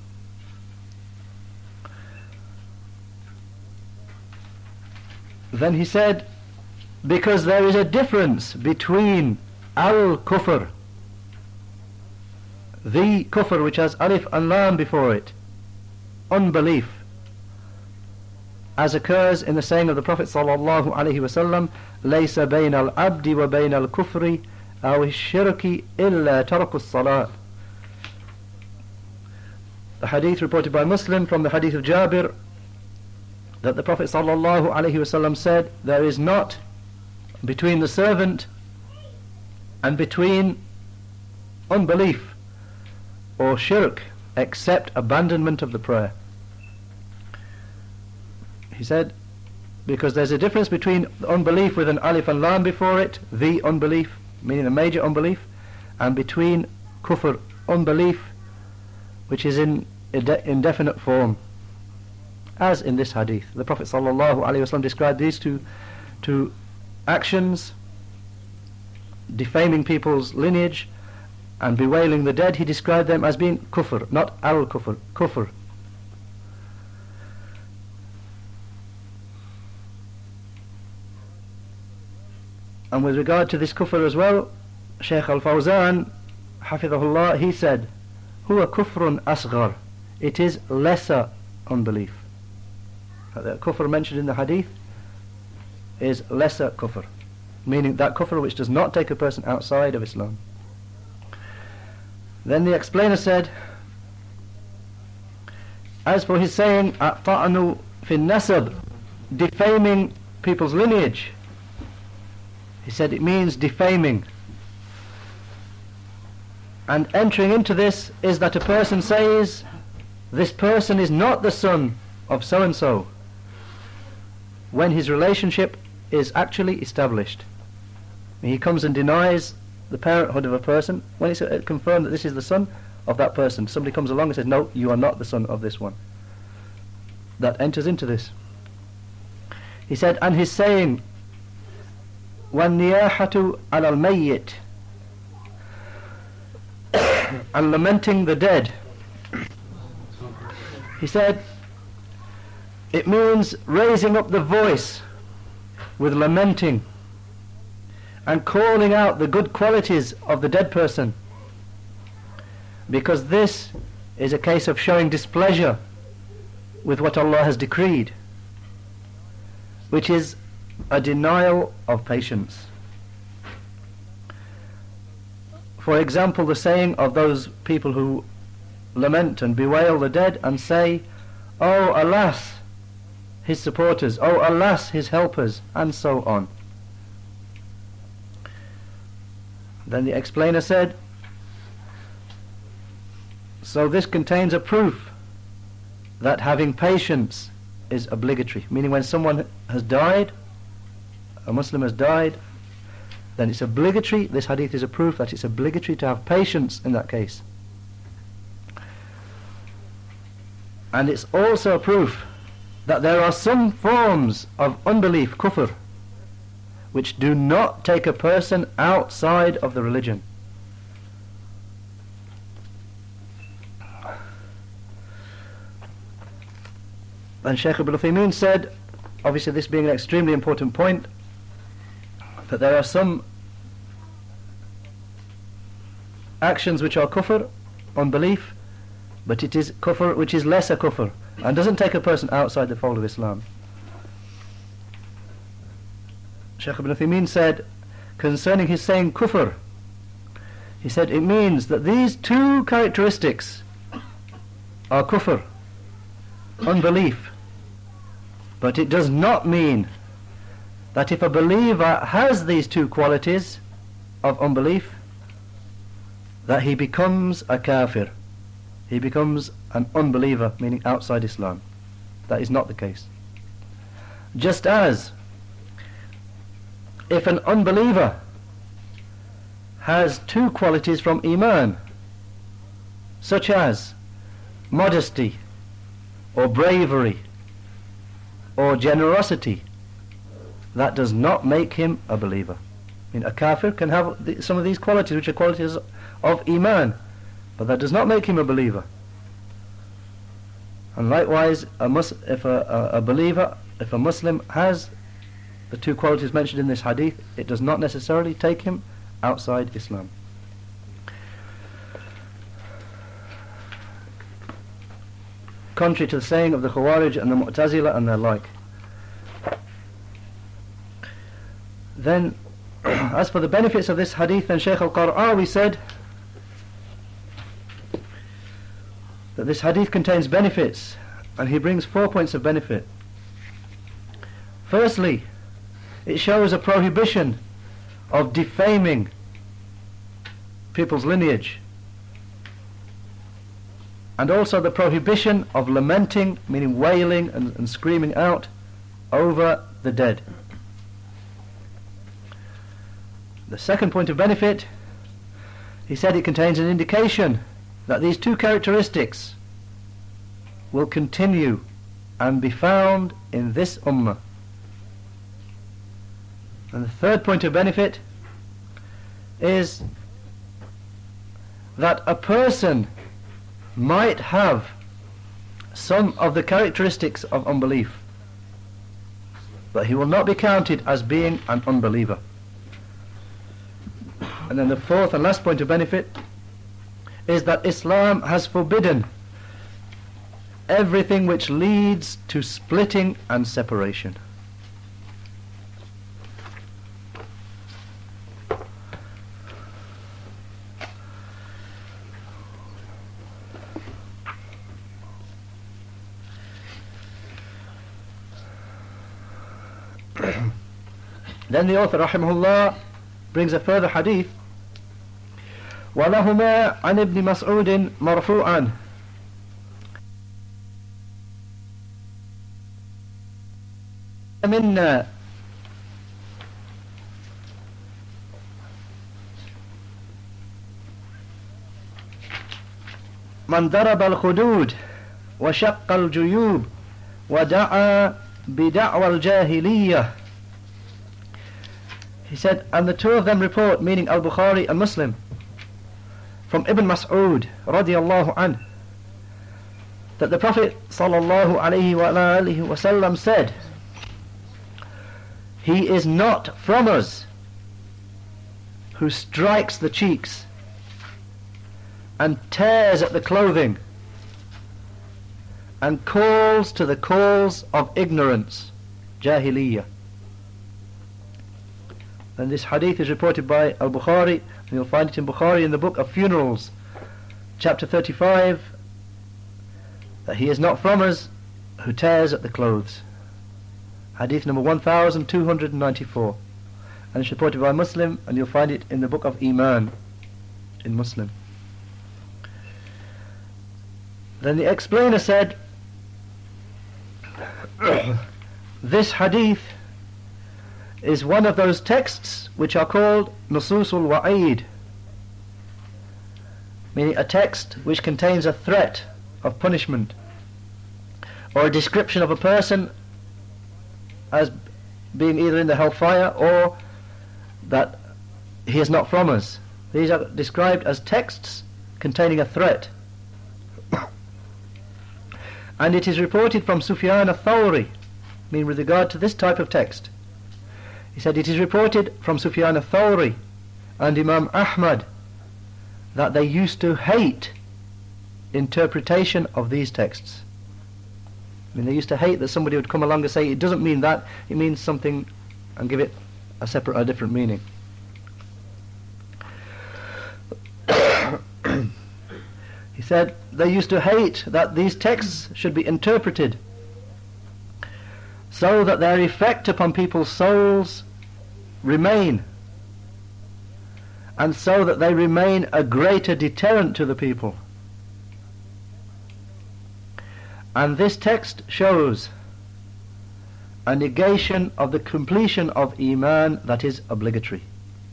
Then he said, because there is a difference between al-kufr, the kufr which has alif and lam before it, unbelief, as occurs in the saying of the Prophet sallallahu alaihi wasallam, "Laysa bayna al-abdi wa bayna al-kufri aw ash-shirki illa tarku as-salat." The hadith reported by Muslim from the hadith of Jabir, that the Prophet sallallahu alaihi wasallam said, there is not between the servant and between unbelief or shirk except abandonment of the prayer. He said, because there's a difference between unbelief with an alif and lam before it, the unbelief, meaning a major unbelief, and between kufr, unbelief, which is in indefinite form, as in this hadith. The Prophet sallallahu alaihi wasallam described these two actions, defaming people's lineage and bewailing the dead. He described them as being kufr, not al-kufr, kufr. And with regard to this kufr as well, Shaykh al-Fawzan hafidhahullah, he said, huwa kufrun asghar, it is lesser unbelief. The kufr mentioned in the hadith is lesser kufr, meaning that kufr which does not take a person outside of Islam. Then the explainer said, as for his saying at-ta'nu fi nasab, defaming people's lineage, he said it means defaming. And entering into this is that a person says, this person is not the son of so-and-so, when his relationship is actually established. He comes and denies the parenthood of a person when it's confirmed that this is the son of that person. Somebody comes along and says, no, you are not the son of this one. That enters into this. He said, and his saying, وَالنِّيَاحَةُ عَلَى الْمَيِّتِ, and lamenting the dead. He said, it means raising up the voice with lamenting and calling out the good qualities of the dead person, because this is a case of showing displeasure with what Allah has decreed, which is a denial of patience. For example, the saying of those people who lament and bewail the dead and say, oh alas, his supporters, oh alas, his helpers, and so on. Then the explainer said, so this contains a proof that having patience is obligatory, meaning when someone has died, a Muslim has died, then it's obligatory. This hadith is a proof that it's obligatory to have patience in that case. And it's also a proof that there are some forms of unbelief, kufr, which do not take a person outside of the religion. And Shaykh Ibn Uthaymeen said, obviously this being an extremely important point, that there are some actions which are kufr, unbelief, but it is kufr which is lesser kufr and doesn't take a person outside the fold of Islam. Shaykh Ibn Uthaymeen said concerning his saying kufr, he said it means that these two characteristics are kufr, unbelief, but it does not mean that if a believer has these two qualities of unbelief, that he becomes a kafir, he becomes an unbeliever, meaning outside Islam. That is not the case. Just as if an unbeliever has two qualities from Iman, such as modesty or bravery or generosity, that does not make him a believer. I mean, a kafir can have some of these qualities, which are qualities of Iman, but that does not make him a believer. And likewise, if a Muslim has the two qualities mentioned in this hadith, it does not necessarily take him outside Islam. Contrary to the saying of the Khawarij and the Mu'tazila and their like. Then, as for the benefits of this hadith, then Shaykh al-Qar'awi said that this hadith contains benefits, and he brings 4 points of benefit. Firstly, it shows a prohibition of defaming people's lineage, and also the prohibition of lamenting, meaning wailing and screaming out over the dead. The second point of benefit, he said it contains an indication that these two characteristics will continue and be found in this ummah. And the third point of benefit is that a person might have some of the characteristics of unbelief, but he will not be counted as being an unbeliever. And then the fourth and last point of benefit is that Islam has forbidden everything which leads to splitting and separation. Then the author rahimahullah brings a further hadith. وَلَهُمَا عَنْ ابْنِ مَسْعُودٍ مَرْفُوعًا مِنَّا مَنْ ضَرَبَ الْخُدُودِ وَشَقَّ الْجُيُوبِ وَدَعَى بِدَعْوَى الْجَاهِلِيَّةِ. He said, and the two of them report, meaning Al-Bukhari and Muslim, from Ibn Mas'ud radiyallahu anhu, that the Prophet sallallahu alayhi wa sallam said, he is not from us who strikes the cheeks and tears at the clothing and calls to the calls of ignorance, jahiliyyah. And this hadith is reported by Al-Bukhari, and you'll find it in Bukhari in the book of funerals, chapter 35, that he is not from us who tears at the clothes. Hadith number 1294. And it's reported by Muslim, and you'll find it in the book of Iman in Muslim. Then the explainer said, this hadith is one of those texts which are called Nususul Wa'id, meaning a text which contains a threat of punishment or a description of a person as being either in the hellfire or that he is not from us. These are described as texts containing a threat. And it is reported from Sufyan al-Thawri, meaning with regard to this type of text. He said it is reported from Sufyan al-Thawri and Imam Ahmad that they used to hate interpretation of these texts. I mean, they used to hate that somebody would come along and say it doesn't mean that, it means something, and give it a different meaning. He said they used to hate that these texts should be interpreted so that their effect upon people's souls remain, and so that they remain a greater deterrent to the people. And this text shows a negation of the completion of Iman that is obligatory.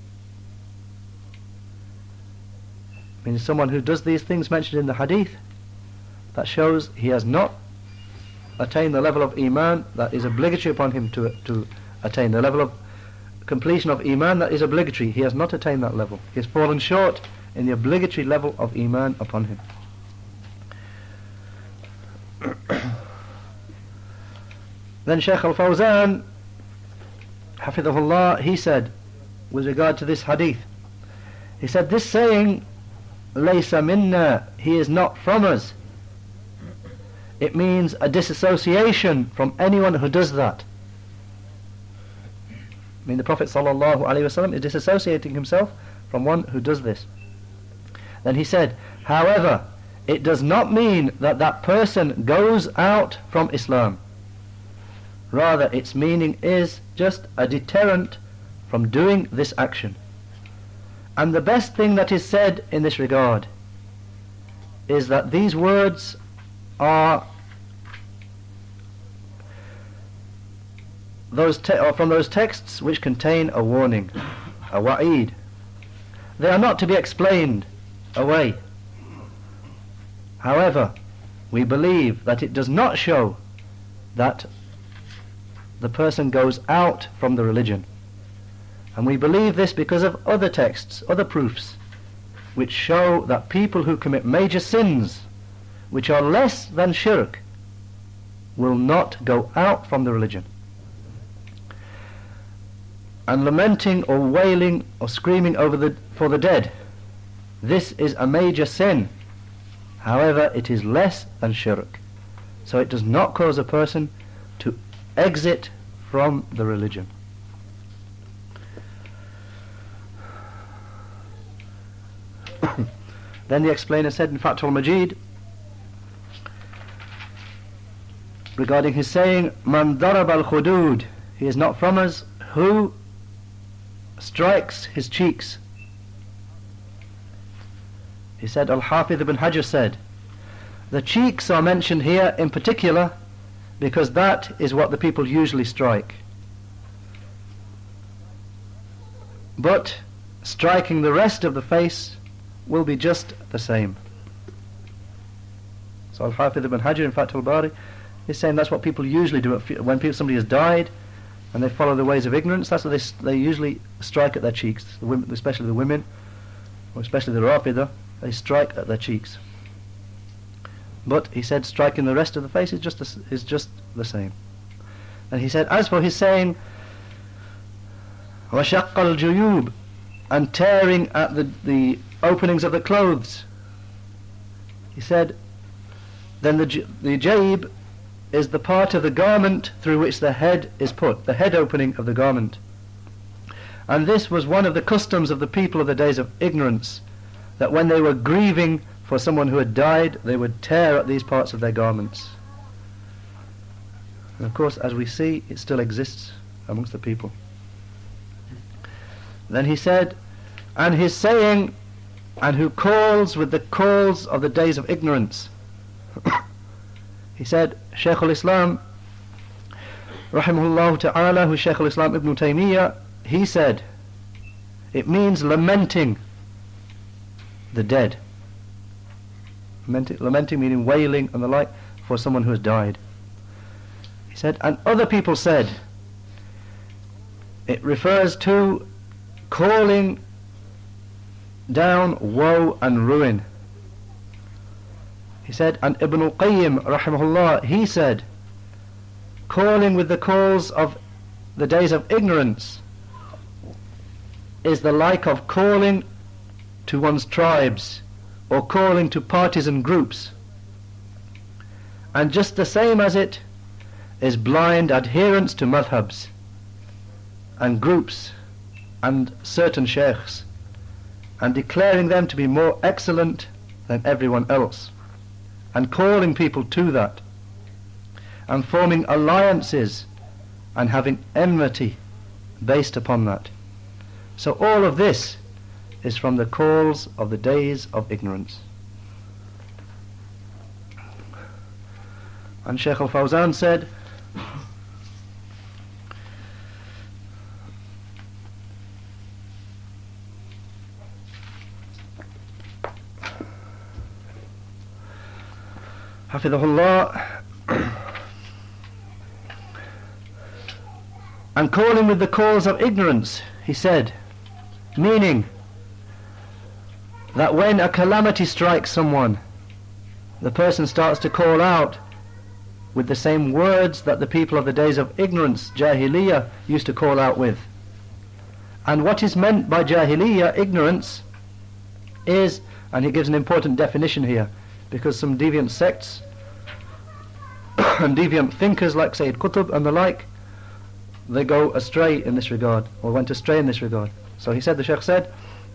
Meaning someone who does these things mentioned in the hadith, that shows he has not attained the level of Iman that is obligatory upon him to attain. The level of completion of Iman that is obligatory, he has not attained that level. He has fallen short in the obligatory level of Iman upon him. Then Shaykh al-Fawzan, Hafidhahullah, he said, with regard to this hadith, he said, this saying, Laysa minna, he is not from us, it means a disassociation from anyone who does that. I mean, the Prophet sallallahu alaihi wasallam is disassociating himself from one who does this. Then he said, however, it does not mean that that person goes out from Islam. Rather, its meaning is just a deterrent from doing this action. And the best thing that is said in this regard is that these words are from those texts which contain a warning, a wa'id. They are not to be explained away. However, we believe that it does not show that the person goes out from the religion. And we believe this because of other texts, other proofs, which show that people who commit major sins, which are less than shirk, will not go out from the religion. And lamenting or wailing or screaming for the dead, this is a major sin. However, it is less than shirk. So it does not cause a person to exit from the religion. Then the explainer said in Fathul Majid, regarding his saying, Man darab al-khudud, he is not from us, who strikes his cheeks. He said, Al-Hafidh ibn Hajar said, the cheeks are mentioned here in particular because that is what the people usually strike. But striking the rest of the face will be just the same. So Al-Hafidh ibn Hajar in Fathul Bari is saying that's what people usually do when somebody has died and they follow the ways of ignorance. That's what they usually strike at their cheeks, especially the women, or especially the Rafidah. They strike at their cheeks. But he said striking the rest of the face is just the same. And he said, as for his saying, وَشَقَّ الْجُيُوبِ, and tearing at the openings of the clothes, he said, then the jayb is the part of the garment through which the head is put, the head opening of the garment. And this was one of the customs of the people of the days of ignorance, that when they were grieving for someone who had died, they would tear at these parts of their garments. And of course, as we see, it still exists amongst the people. Then he said, and his saying, and who calls with the calls of the days of ignorance. He said, Shaykh al-Islam, rahimahullah ta'ala, who Shaykh al-Islam ibn Taymiyyah, he said, it means lamenting the dead. Lamenting meaning wailing and the like for someone who has died. He said, and other people said, it refers to calling down woe and ruin. He said, and Ibn al-Qayyim rahimahullah, he said, calling with the calls of the days of ignorance is the like of calling to one's tribes or calling to parties and groups, and just the same as it is blind adherence to madhabs and groups and certain sheikhs, and declaring them to be more excellent than everyone else, and calling people to that, and forming alliances and having enmity based upon that. So all of this is from the calls of the days of ignorance. And Shaykh al-Fawzan said, Hafidhahullah, and calling with the calls of ignorance, he said, meaning that when a calamity strikes someone, the person starts to call out with the same words that the people of the days of ignorance, Jahiliyyah, used to call out with. And what is meant by Jahiliyyah, ignorance, is, and he gives an important definition here, because some deviant sects and deviant thinkers like Sayyid Qutb and the like, they go astray in this regard, or went astray in this regard. So he said, the Shaykh said,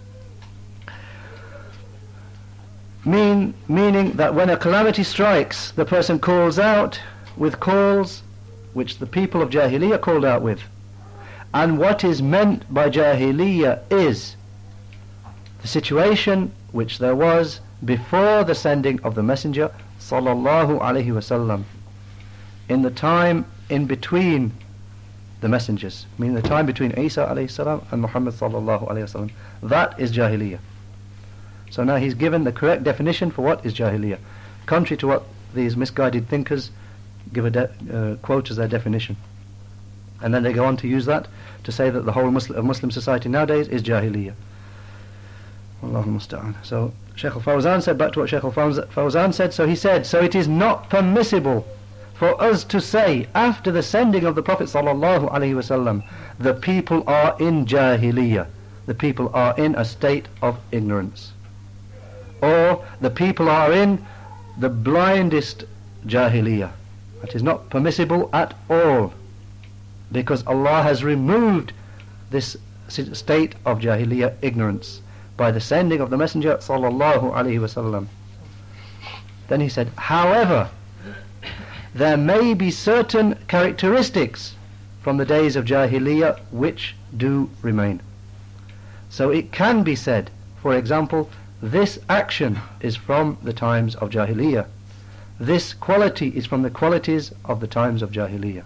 meaning that when a calamity strikes, the person calls out with calls which the people of Jahiliyyah called out with. And what is meant by Jahiliyyah is the situation which there was before the sending of the Messenger sallallahu alaihi wasallam, in the time in between the messengers, meaning the time between Isa alayhi salam and Muhammad sallallahu alaihi wasallam. That is Jahiliyyah. So now he's given the correct definition for what is Jahiliyyah, contrary to what these misguided thinkers give a quote as their definition. And then they go on to use that to say that the whole Muslim society nowadays is Jahiliyyah. Allahu musta'an. So Shaykh al-Fawzan said, back to what Shaykh al-Fawzan said, so he said, so it is not permissible for us to say after the sending of the Prophet sallallahu alaihi wasallam, the people are in Jahiliyyah, the people are in a state of ignorance, or the people are in the blindest Jahiliyyah. That is not permissible at all, because Allah has removed this state of Jahiliyyah ignorance by the sending of the Messenger sallallahu alaihi wasallam. Then he said, however, there may be certain characteristics from the days of Jahiliyyah which do remain. So it can be said, for example, this action is from the times of Jahiliyyah, this quality is from the qualities of the times of Jahiliyyah.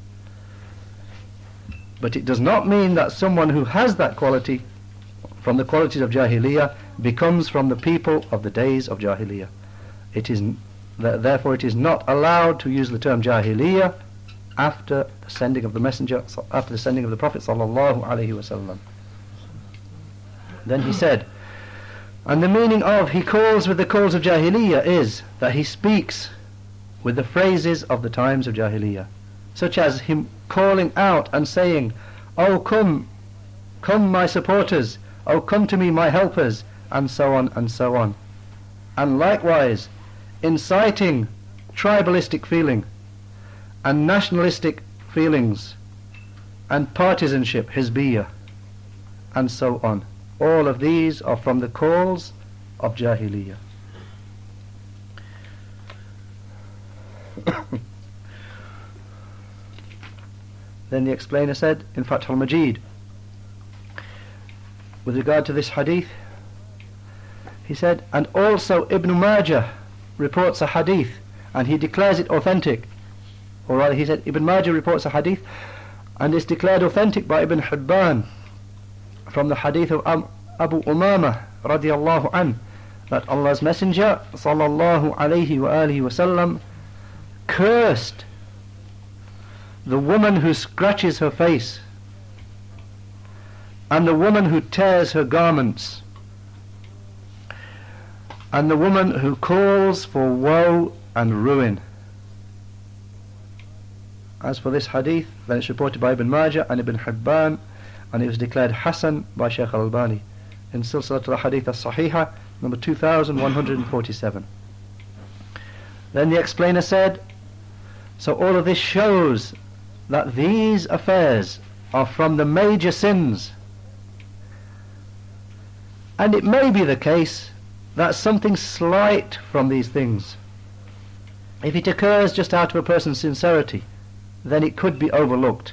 But it does not mean that someone who has that quality from the qualities of Jahiliyyah becomes from the people of the days of Jahiliyyah. Therefore it is not allowed to use the term Jahiliyyah after the sending of the Messenger, after the sending of the Prophet sallallahu alaihi wasallam. Then he said, and the meaning of he calls with the calls of Jahiliyyah is that he speaks with the phrases of the times of Jahiliyyah, such as him calling out and saying, "Oh come my supporters, oh come to me my helpers," and so on and so on. And likewise inciting tribalistic feeling and nationalistic feelings and partisanship, hizbiyah, and so on. All of these are from the calls of Jahiliyyah. Then the explainer said in Fath al-Majid, with regard to this hadith, he said, and also Ibn Majah reports a hadith and he declares it authentic, or rather he said Ibn Majah reports a hadith and it's declared authentic by Ibn Hibban from the hadith of Abu Umama radiyallahu an, that Allah's Messenger sallallahu alayhi wa alihi wasallam cursed the woman who scratches her face and the woman who tears her garments and the woman who calls for woe and ruin. As for this hadith, then it's reported by Ibn Majah and Ibn Hibban, and it was declared Hasan by Shaykh al-Albani in Silsilat al-Hadith al-Sahihah number 2147. Then the explainer said, so all of this shows that these affairs are from the major sins, and it may be the case that something slight from these things, if it occurs just out of a person's sincerity, then it could be overlooked,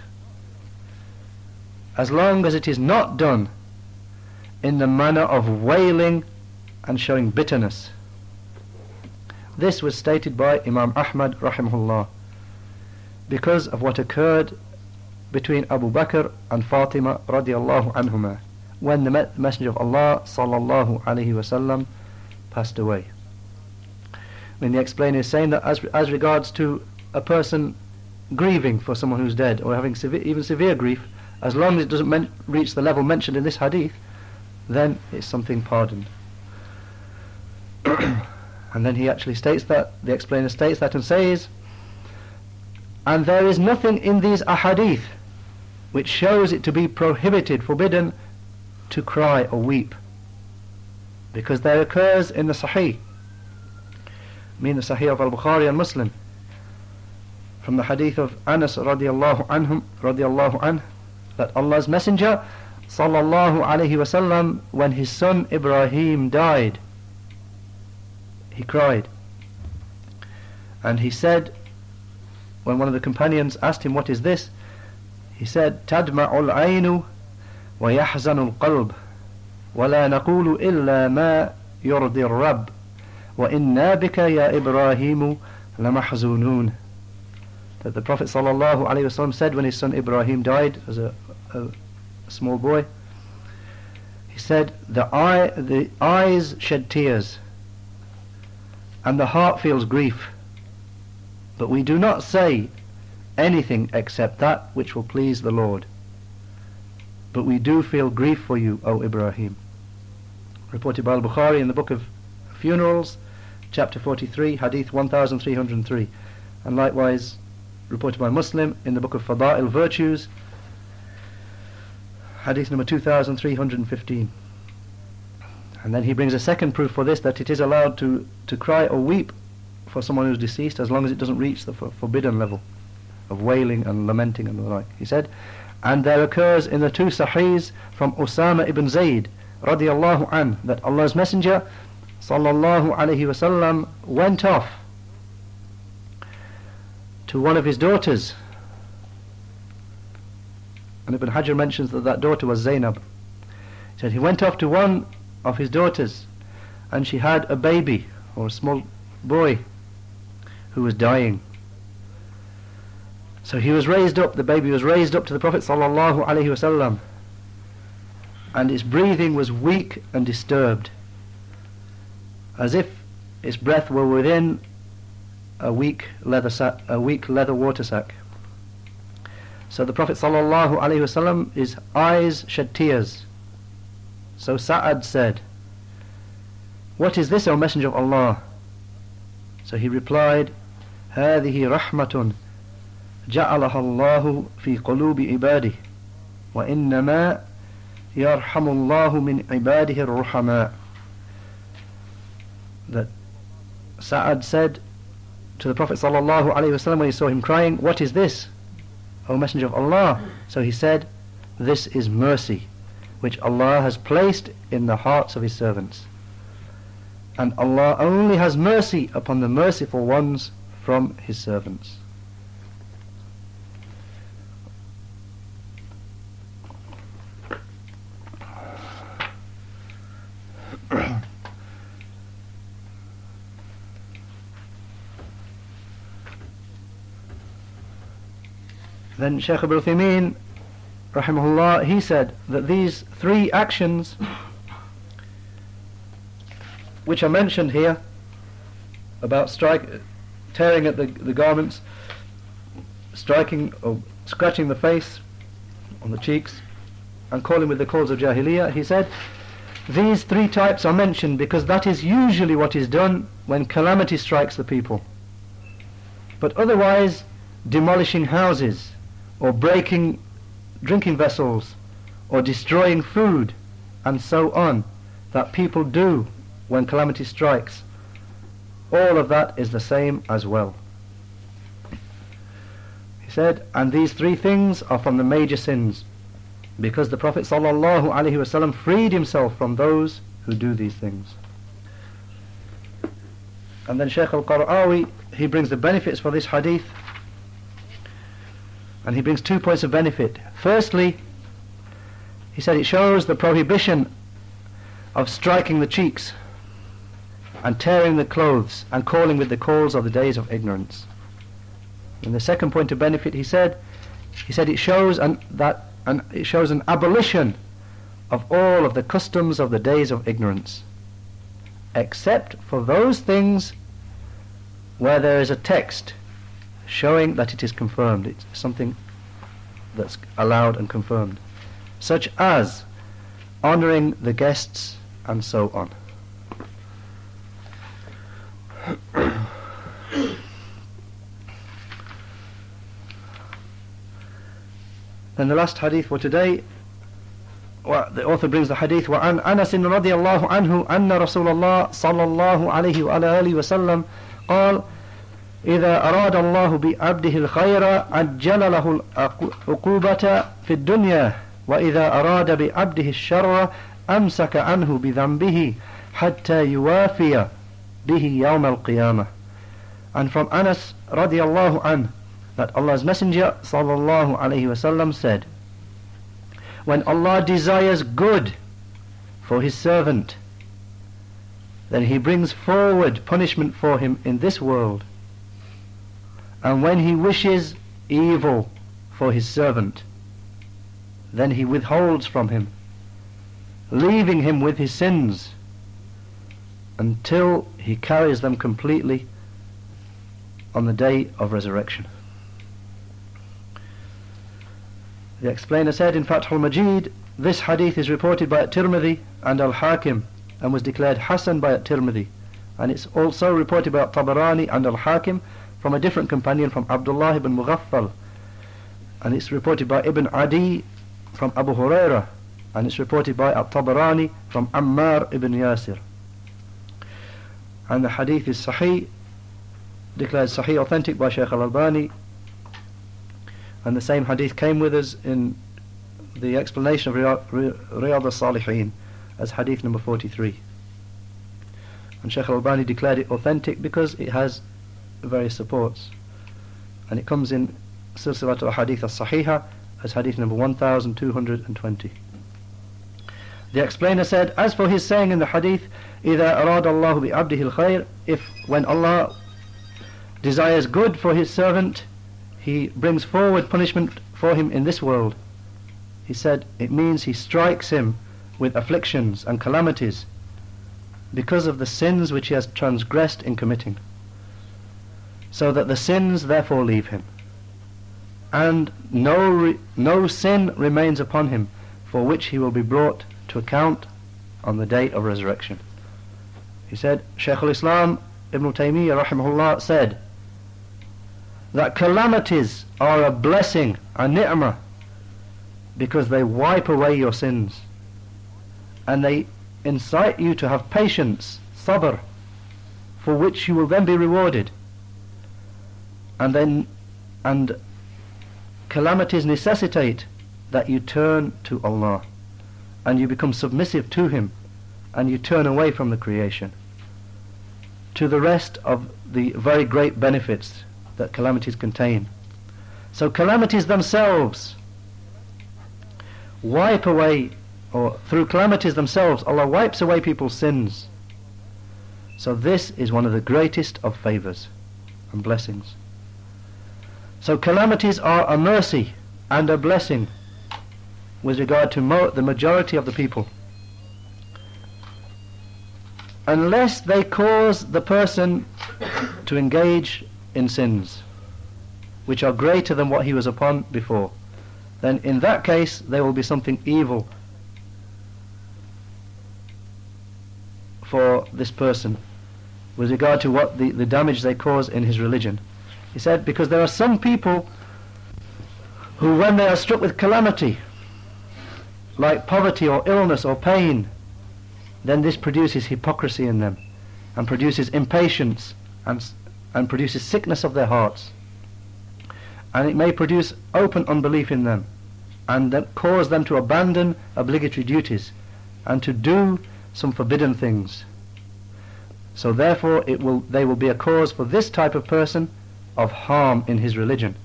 as long as it is not done in the manner of wailing and showing bitterness. This was stated by Imam Ahmad rahimahullah because of what occurred between Abu Bakr and Fatima radiyallahu anhuma when the Messenger of Allah sallallahu alaihi wasallam passed away. When the explainer is saying that as regards to a person grieving for someone who's dead, or having even severe grief, as long as it doesn't reach the level mentioned in this hadith, then it's something pardoned. And then he actually states that, the explainer states that and says, and there is nothing in these ahadith which shows it to be prohibited, forbidden, to cry or weep. Because there occurs in the Sahih, the Sahih of Al-Bukhari and Muslim, from the hadith of Anas radiallahu anh, that Allah's Messenger sallallahu alayhi wasallam, when his son Ibrahim died, he cried. And he said, when one of the companions asked him, what is this? He said, تدمع العين ويحزن القلب ولا نقول إلا ما يرضي الرب وإنا بك يا إبراهيم لمحزونون. That the Prophet sallallahu alaihi wasallam said when his son Ibrahim died as a small boy, he said, the eyes shed tears and the heart feels grief, but we do not say anything except that which will please the Lord. But we do feel grief for you, O Ibrahim. Reported by Al-Bukhari in the book of Funerals, chapter 43, hadith 1303. And likewise reported by Muslim in the book of Fada'il Virtues, hadith number 2315. And then he brings a second proof for this, that it is allowed to cry or weep for someone who's deceased, as long as it doesn't reach the forbidden level of wailing and lamenting and the like. He said, and there occurs in the two Sahihs from Usama ibn Zayd radiallahu anh, that Allah's Messenger sallallahu alayhi wasallam went off to one of his daughters, and Ibn Hajar mentions that daughter was Zainab. He said he went off to one of his daughters, and she had a baby, or a small boy, who was dying. So he was raised up, the baby was raised up to the Prophet sallallahu alaihi wasallam, and its breathing was weak and disturbed, as if its breath were within a weak leather water sack. So the Prophet sallallahu alaihi wasallam, his eyes shed tears. So Sa'ad said, what is this, O Messenger of Allah? So he replied, هذه رحمة جعلها الله في قلوب عباده وإنما يرحم الله من عباده الرحماء. That Sa'ad said to the Prophet sallallahu alaihi wasallam when he saw him crying, what is this, O Messenger of Allah? So he said, this is mercy which Allah has placed in the hearts of his servants, and Allah only has mercy upon the merciful ones from his servants. Then Shaykh Ibn Uthaymeen rahimahullah, he said that these three actions which are mentioned here about tearing at the garments, striking or scratching the face on the cheeks, and calling with the calls of Jahiliyyah, he said these three types are mentioned because that is usually what is done when calamity strikes the people. But otherwise, demolishing houses or breaking drinking vessels or destroying food and so on, that people do when calamity strikes, all of that is the same as well. He said, and these three things are from the major sins, because the Prophet sallallahu alaihi wasallam freed himself from those who do these things. And then Shaykh al-Qara'awi, he brings the benefits for this hadith, and he brings 2 points of benefit. Firstly, he said it shows the prohibition of striking the cheeks and tearing the clothes and calling with the calls of the days of ignorance. And the second point of benefit, he said it shows an abolition of all of the customs of the days of ignorance, except for those things where there is a text showing that it is confirmed. It's something that's allowed and confirmed, such as honouring the guests and so on. Then the last hadith for today, the author brings the hadith وعن أنس رضي الله عنه أن رسول الله صلى الله عليه وعلى آله وسلم قال إذا أراد الله بعبده الخير عجل له العقوبة في الدنيا وإذا أراد بعبده الشر أمسك عنه بذنبه حتى يوافي به يوم القيامة. And from Anas radiallahu anh, that Allah's Messenger sallallahu alayhi wasallam said, when Allah desires good for his servant, then he brings forward punishment for him in this world, and when he wishes evil for his servant, then he withholds from him, leaving him with his sins until he carries them completely on the day of resurrection. The explainer said in Fath al-Majid, this hadith is reported by At-Tirmidhi and Al-Hakim and was declared Hasan by At-Tirmidhi, and it's also reported by At-Tabarani and Al-Hakim from a different companion, from Abdullah ibn Mughaffal, and it's reported by Ibn Adi from Abu Hurairah, and it's reported by At-Tabarani from Ammar ibn Yasir. And the hadith is Sahih, declared Sahih, authentic by Shaykh Al-Albani, and the same hadith came with us in the explanation of Riyadh al-Salihin as hadith number 43. And Shaykh Al-Albani declared it authentic because it has various supports, and it comes in Silsilat al-Hadith al-Sahiha as hadith number 1220. The explainer said, as for his saying in the hadith, إِذَا أَرَادَ اللَّهُ بِعَبْدِهِ الْخَيْرِ, if when Allah desires good for his servant, he brings forward punishment for him in this world. He said it means he strikes him with afflictions and calamities because of the sins which he has transgressed in committing, so that the sins therefore leave him, and no sin remains upon him for which he will be brought to account on the day of resurrection. He said, Shaykh al-Islam Ibn Taymiyyah rahimahullah said that calamities are a blessing, a ni'mah, because they wipe away your sins and they incite you to have patience, sabr, for which you will then be rewarded. And calamities necessitate that you turn to Allah and you become submissive to Him, and you turn away from the creation, to the rest of the very great benefits that calamities contain. So calamities themselves wipe away, or through calamities themselves Allah wipes away people's sins. So this is one of the greatest of favours and blessings. So calamities are a mercy and a blessing with regard to the majority of the people, unless they cause the person to engage in sins which are greater than what he was upon before. Then in that case there will be something evil for this person with regard to what the damage they cause in his religion. He said, because there are some people who, when they are struck with calamity like poverty or illness or pain, then this produces hypocrisy in them and produces impatience and produces sickness of their hearts, and it may produce open unbelief in them and that cause them to abandon obligatory duties and to do some forbidden things. So therefore they will be a cause for this type of person of harm in his religion.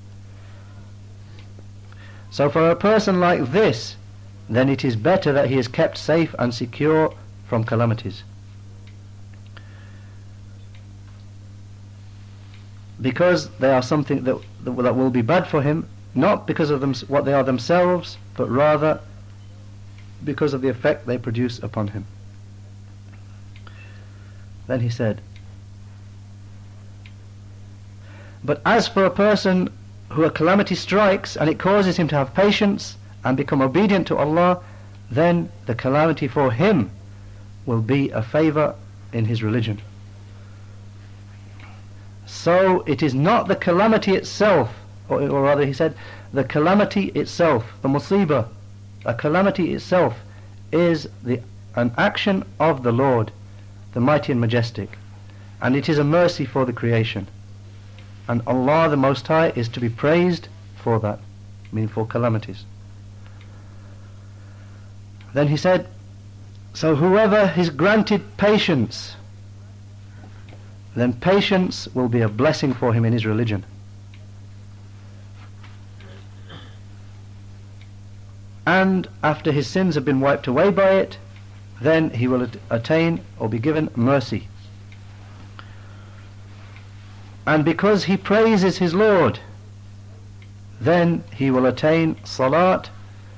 So for a person like this, then it is better that he is kept safe and secure from calamities, because they are something that will be bad for him, not because of what they are themselves, but rather because of the effect they produce upon him. Then he said, but as for a person who a calamity strikes and it causes him to have patience and become obedient to Allah, then the calamity for him will be a favour in his religion. So it is not the calamity itself or rather he said, the calamity itself, the musibah, a calamity itself is an action of the Lord, the mighty and majestic, and it is a mercy for the creation, and Allah the Most High is to be praised for that, meaning for calamities. Then he said, so whoever is granted patience, then patience will be a blessing for him in his religion. And after his sins have been wiped away by it, then he will attain or be given mercy. And because he praises his Lord, then he will attain salat,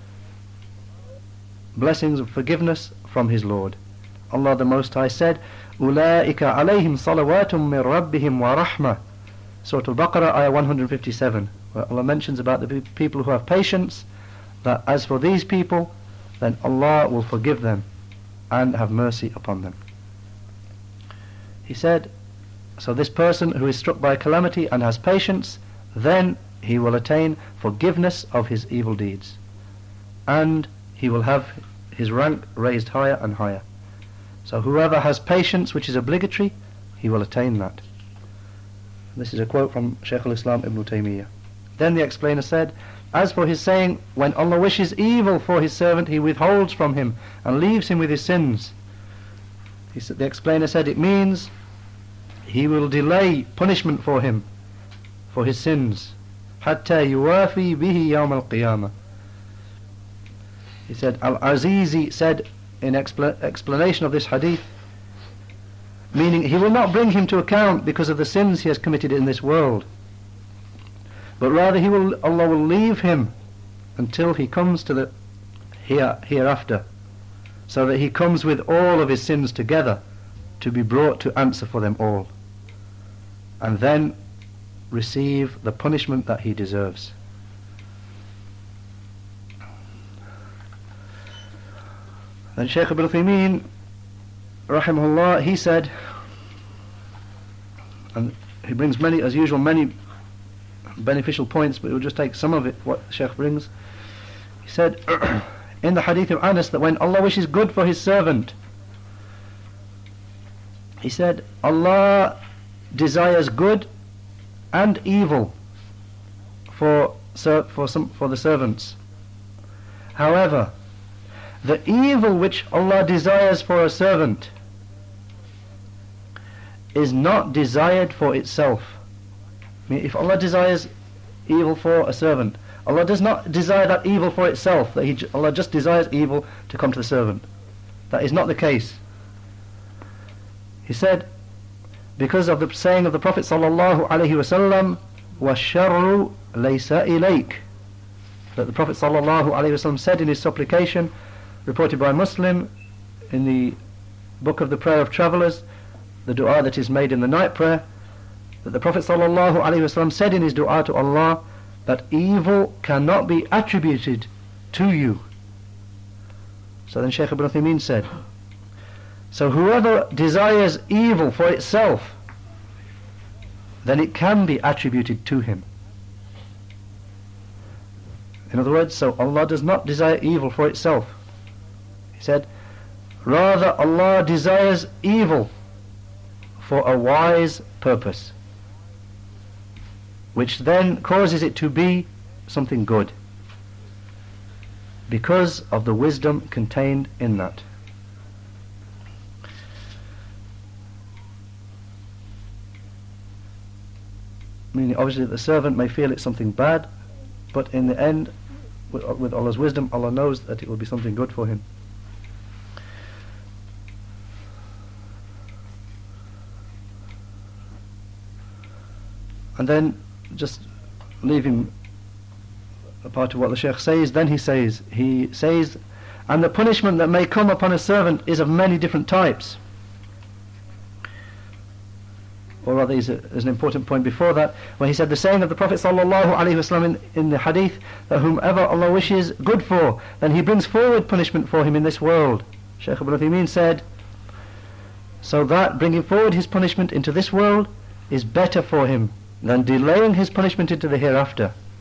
blessings of forgiveness from his Lord. Allah the Most High said, أُولَٰئِكَ عَلَيْهِمْ صَلَوَاتٌ مِّن رَبِّهِمْ وَرَحْمَةٌ. Surah Al-Baqarah, ayah 157, where Allah mentions about the people who have patience, that as for these people, then Allah will forgive them and have mercy upon them. He said, so this person who is struck by a calamity and has patience, then he will attain forgiveness of his evil deeds, and he will have his rank raised higher and higher. So whoever has patience, which is obligatory, he will attain that. This is a quote from Shaykh al-Islam Ibn Taymiyyah. Then the explainer said, as for his saying, when Allah wishes evil for his servant, he withholds from him and leaves him with his sins. The explainer said it means he will delay punishment for him for his sins, حَتَّى يُوَافِي بِهِ يَوْمَ الْقِيَامَةِ. He said, Al-Azizi said in explanation of this hadith, meaning he will not bring him to account because of the sins he has committed in this world, but rather Allah will leave him until he comes to the hereafter, so that he comes with all of his sins together to be brought to answer for them all, and then receive the punishment that he deserves. Then Shaykh Ibn Uthaymeen rahimahullah, he said, and he brings many, as usual, many beneficial points, but we'll just take some of it, what Shaykh brings. He said in the hadith of Anas that when Allah wishes good for his servant, he said, Allah desires good and evil for the servants. However, the evil which Allah desires for a servant is not desired for itself. I mean, if Allah desires evil for a servant, Allah does not desire that evil for itself, that Allah just desires evil to come to the servant. That is not the case. He said, because of the saying of the Prophet sallallahu alaihi wasallam, وَالشَّرُّ لَيْسَ إِلَيْكَ, that the Prophet sallallahu alaihi wasallam said in his supplication, reported by Muslim in the book of the prayer of travellers, the dua that is made in the night prayer, that the Prophet sallallahu alaihi wasallam said in his dua to Allah that evil cannot be attributed to you. So then Shaykh Ibn Uthaymeen said, so whoever desires evil for itself, then it can be attributed to him. In other words, so Allah does not desire evil for itself. He said, rather Allah desires evil for a wise purpose, which then causes it to be something good, because of the wisdom contained in that. Meaning obviously the servant may feel it's something bad, but in the end, with Allah's wisdom, Allah knows that it will be something good for him. And then, just leaving a part of what the Shaykh says, then he says, and the punishment that may come upon a servant is of many different types. Or rather, there's an important point before that, when he said the saying of the Prophet sallallahu alaihi wasallam in the hadith, that whomever Allah wishes good for, then he brings forward punishment for him in this world. Shaykh Ibn Uthaymeen said, so that bringing forward his punishment into this world is better for him than delaying his punishment into the hereafter.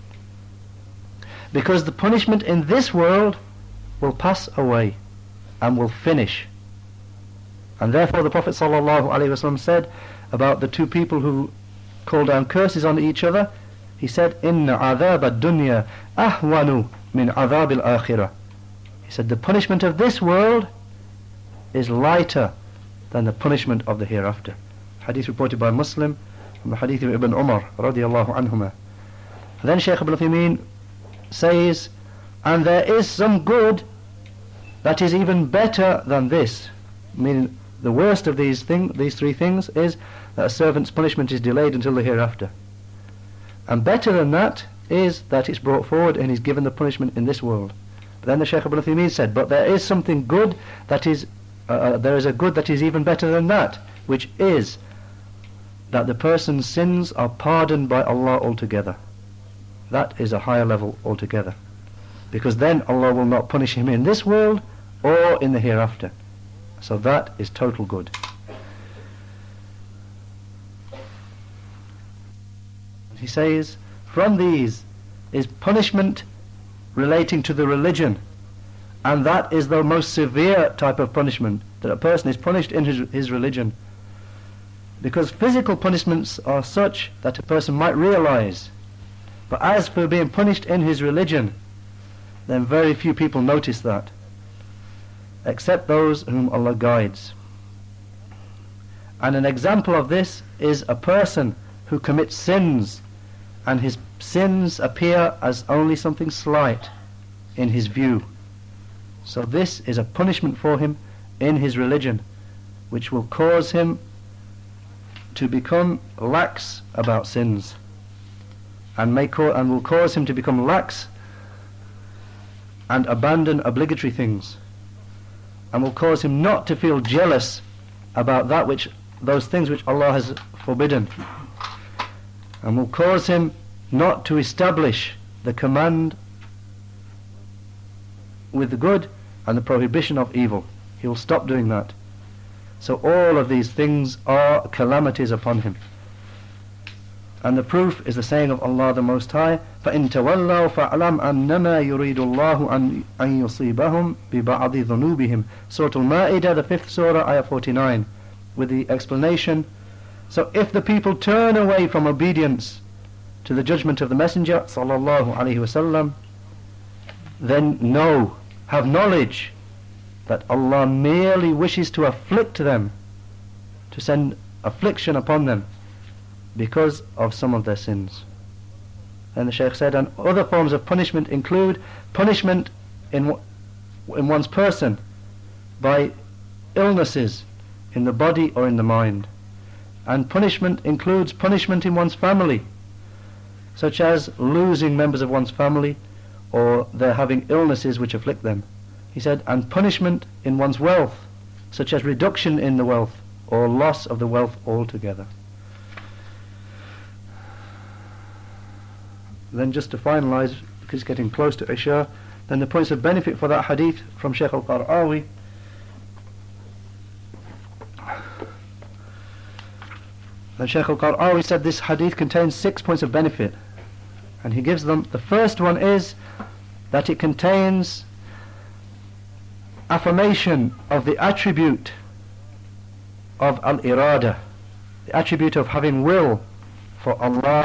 Because the punishment in this world will pass away and will finish. And therefore the Prophet ﷺ said about the two people who called down curses on each other, he said, Inna adhab ad-dunya ahwanu min adhab al-akhirah. He said, the punishment of this world is lighter than the punishment of the hereafter. Hadith reported by Muslim from the hadith of Ibn Umar radiyallahu anhuma. And then Shaykh Ibn Uthaymeen says, and there is some good that is even better than this. Meaning the worst of these three things is that a servant's punishment is delayed until the hereafter. And better than that is that it's brought forward and he's given the punishment in this world. But then the Shaykh Ibn Uthaymeen said, but there is something good that is, there is a good that is even better than that, which is that the person's sins are pardoned by Allah altogether. That is a higher level altogether. Because then Allah will not punish him in this world or in the hereafter. So that is total good. He says, from these is punishment relating to the religion, and that is the most severe type of punishment, that a person is punished in his religion. Because physical punishments are such that a person might realize, but as for being punished in his religion, then very few people notice that, except those whom Allah guides. And an example of this is a person who commits sins, and his sins appear as only something slight in his view. So this is a punishment for him in his religion, which will cause him to become lax about sins, and will cause him to become lax and abandon obligatory things, and will cause him not to feel jealous about those things which Allah has forbidden, and will cause him not to establish the command with the good and the prohibition of evil. He will stop doing that. So all of these things are calamities upon him. And the proof is the saying of Allah the Most High, فَإِن تَوَلَّوْا فَاعْلَمْ أَنَّمَا يُرِيدُ اللَّهُ أَن يُصِيبَهُمْ بِبَعْضِ ذُنُوبِهِمْ. Surah Al-Ma'idah, the 5th surah, ayah 49, with the explanation. So if the people turn away from obedience to the judgment of the Messenger sallallahu alaihi wasallam, then have knowledge that Allah merely wishes to afflict them, to send affliction upon them because of some of their sins. And the Shaykh said, and other forms of punishment include punishment in one's person by illnesses in the body or in the mind. And punishment includes punishment in one's family, such as losing members of one's family, or they're having illnesses which afflict them. He said, and punishment in one's wealth, such as reduction in the wealth or loss of the wealth altogether. Then just to finalize, because it's getting close to Isha, then the points of benefit for that hadith from Shaykh al-Qar'awi. Then Shaykh al-Qar'awi said this hadith contains 6 points of benefit, and he gives them. The first one is that it contains affirmation of the attribute of al-irada, the attribute of having will for Allah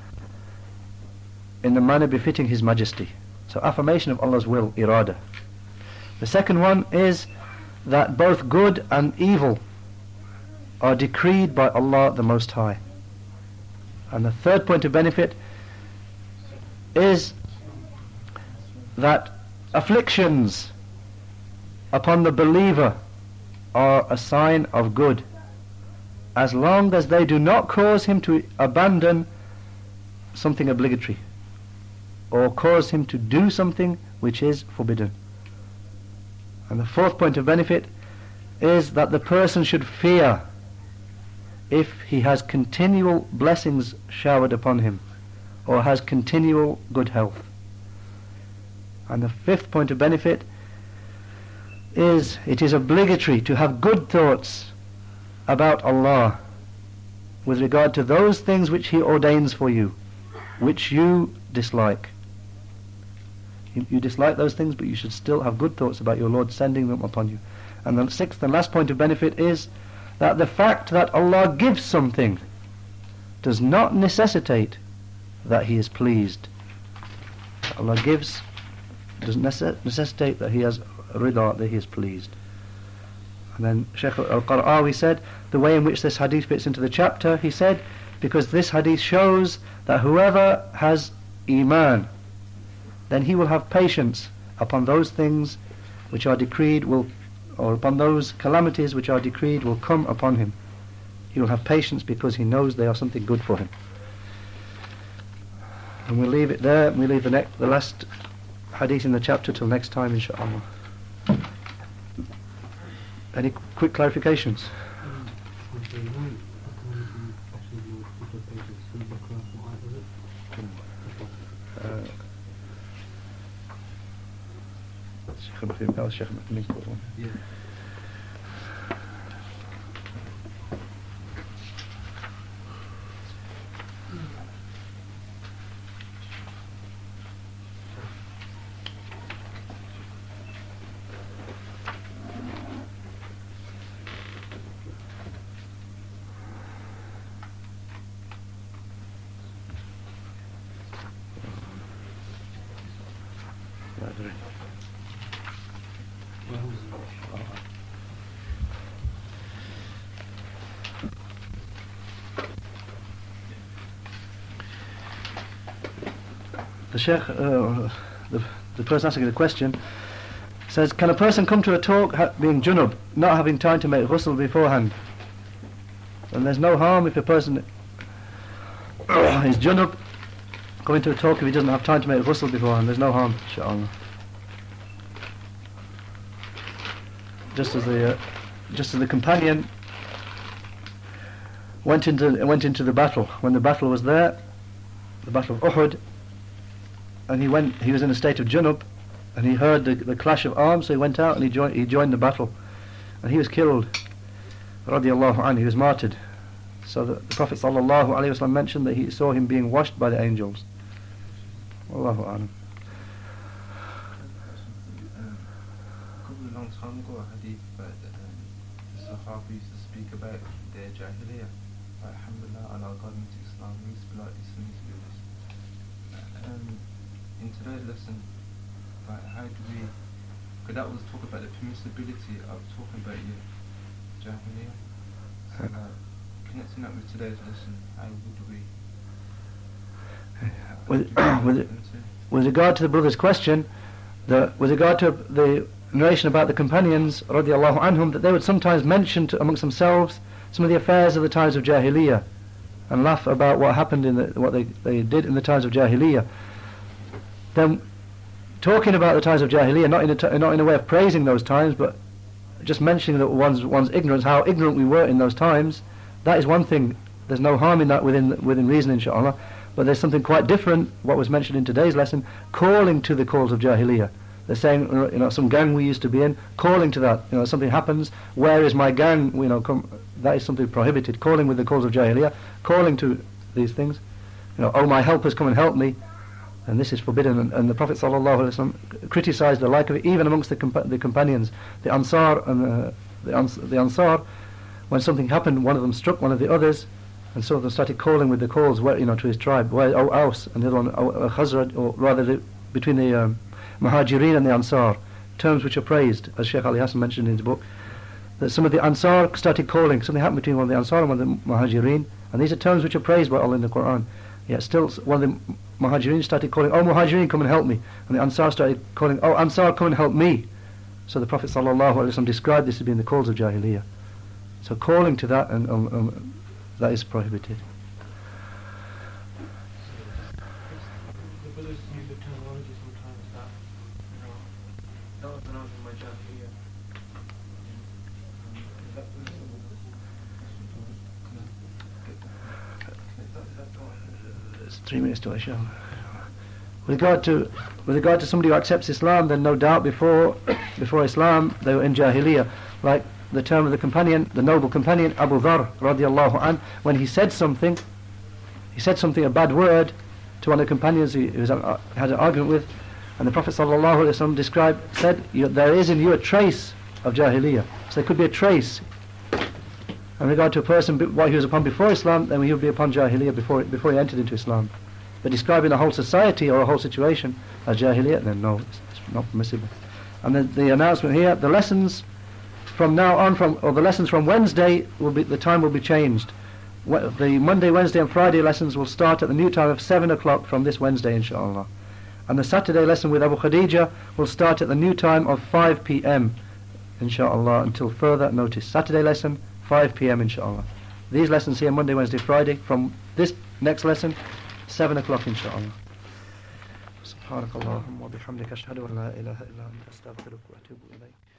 in the manner befitting His Majesty. So affirmation of Allah's will, irada. The second one is that both good and evil are decreed by Allah the Most High. And the third point of benefit is that afflictions upon the believer are a sign of good, as long as they do not cause him to abandon something obligatory or cause him to do something which is forbidden. And the fourth point of benefit is that the person should fear if he has continual blessings showered upon him or has continual good health. And the fifth point of benefit is it is obligatory to have good thoughts about Allah with regard to those things which He ordains for you, which you dislike. You dislike those things, but you should still have good thoughts about your Lord sending them upon you. And the sixth and last point of benefit is that the fact that Allah gives something does not necessitate that He is pleased. Allah gives doesn't necessitate that He has rida, that He is pleased. And then Shaykh al-Qara'awi said, the way in which this hadith fits into the chapter, he said, because this hadith shows that whoever has iman, then he will have patience upon those things which are decreed or upon those calamities which are decreed will come upon him. He will have patience because he knows they are something good for him. And we'll leave it there, and we'll leave the last hadith in the chapter till next time, inshaAllah. Any quick clarifications? Yeah. The Sheikh, the person asking the question, says, can a person come to a talk being junub, not having time to make ghusl beforehand? And there's no harm if a person is junub, going to a talk if he doesn't have time to make ghusl beforehand. There's no harm, inshaAllah. Just as the companion went into the battle, when the battle was there, the battle of Uhud, and he was in a state of junub, and he heard the clash of arms, so he went out and he joined the battle, and he was killed, radiyallahu anhu, he was martyred. So the Prophet sallallahu alaihi wasallam mentioned that he saw him being washed by the angels. Wallahu a'lam. A long time ago, a hadith that the Sahaba used to speak about their Jahiliyyah. Like, alhamdulillah, Allah got into Islam, we used to be like this and we used to be this. In today's lesson, like, how do we, because that was talk about the permissibility of talking about your Jahiliyyah. So like, connecting that with today's lesson, how would we with regard to the brother's question, with regard to the narration about the companions radiyallahu anhum, that they would sometimes mention amongst themselves some of the affairs of the times of Jahiliyyah and laugh about what happened what they did in the times of Jahiliyyah. Then talking about the times of Jahiliyyah, not in a way of praising those times, but just mentioning that one's ignorance, how ignorant we were in those times, that is one thing. There's no harm in that within reason, inshaAllah. But there's something quite different, what was mentioned in today's lesson, calling to the calls of Jahiliyyah. They're saying, some gang we used to be in, calling to that. Something happens, where is my gang? That is something prohibited. Calling with the calls of Jahiliyyah, calling to these things. Oh, my helpers, come and help me. And this is forbidden. And the Prophet ﷺ criticised the like of it, even amongst the companions, the Ansar and the Ansar. When something happened, one of them struck one of the others, and so they started calling with the calls, to his tribe, Aus, and the other one, Khazraj, or rather between the Muhajirin and the Ansar, terms which are praised, as Shaykh Ali Hassan mentioned in his book, that some of the Ansar started calling, something happened between one of the Ansar and one of the Muhajirin, and these are terms which are praised by Allah in the Quran. Yet still one of the Muhajirin started calling, oh Muhajirin, come and help me, and the Ansar started calling, oh Ansar, come and help me. So the Prophet ﷺ described this as being the calls of Jahiliyyah. So calling to that, and that is prohibited. The Buddhists use the terminology sometimes that was when I was in my Jahiliyyah. It's 3 minutes to Isha. With regard to somebody who accepts Islam, then no doubt before Islam they were in Jahiliyyah. Like the term of the companion, the noble companion Abu Dharr radiyallahu anh, when he said something, a bad word to one of the companions he had an argument with, And the Prophet ﷺ said, there is in you a trace of Jahiliyyah. So there could be a trace. In regard to a person, what he was upon before Islam, then he would be upon Jahiliyyah before he entered into Islam. But describing a whole society or a whole situation as Jahiliyyah, then no, it's not permissible. And the announcement here, the lessons from now on, the lessons from Wednesday, the time will be changed. The Monday, Wednesday and Friday lessons will start at the new time of 7 o'clock from this Wednesday, inshallah. And the Saturday lesson with Abu Khadija will start at the new time of 5 p.m. inshallah, until further notice. Saturday lesson, 5 p.m. inshallah. These lessons here, Monday, Wednesday, Friday, from this next lesson, 7 o'clock inshallah. سبحانك اللهم وبحمدك أشهد أن لا إله إلا أنت أستغفرك وأتوب إليك.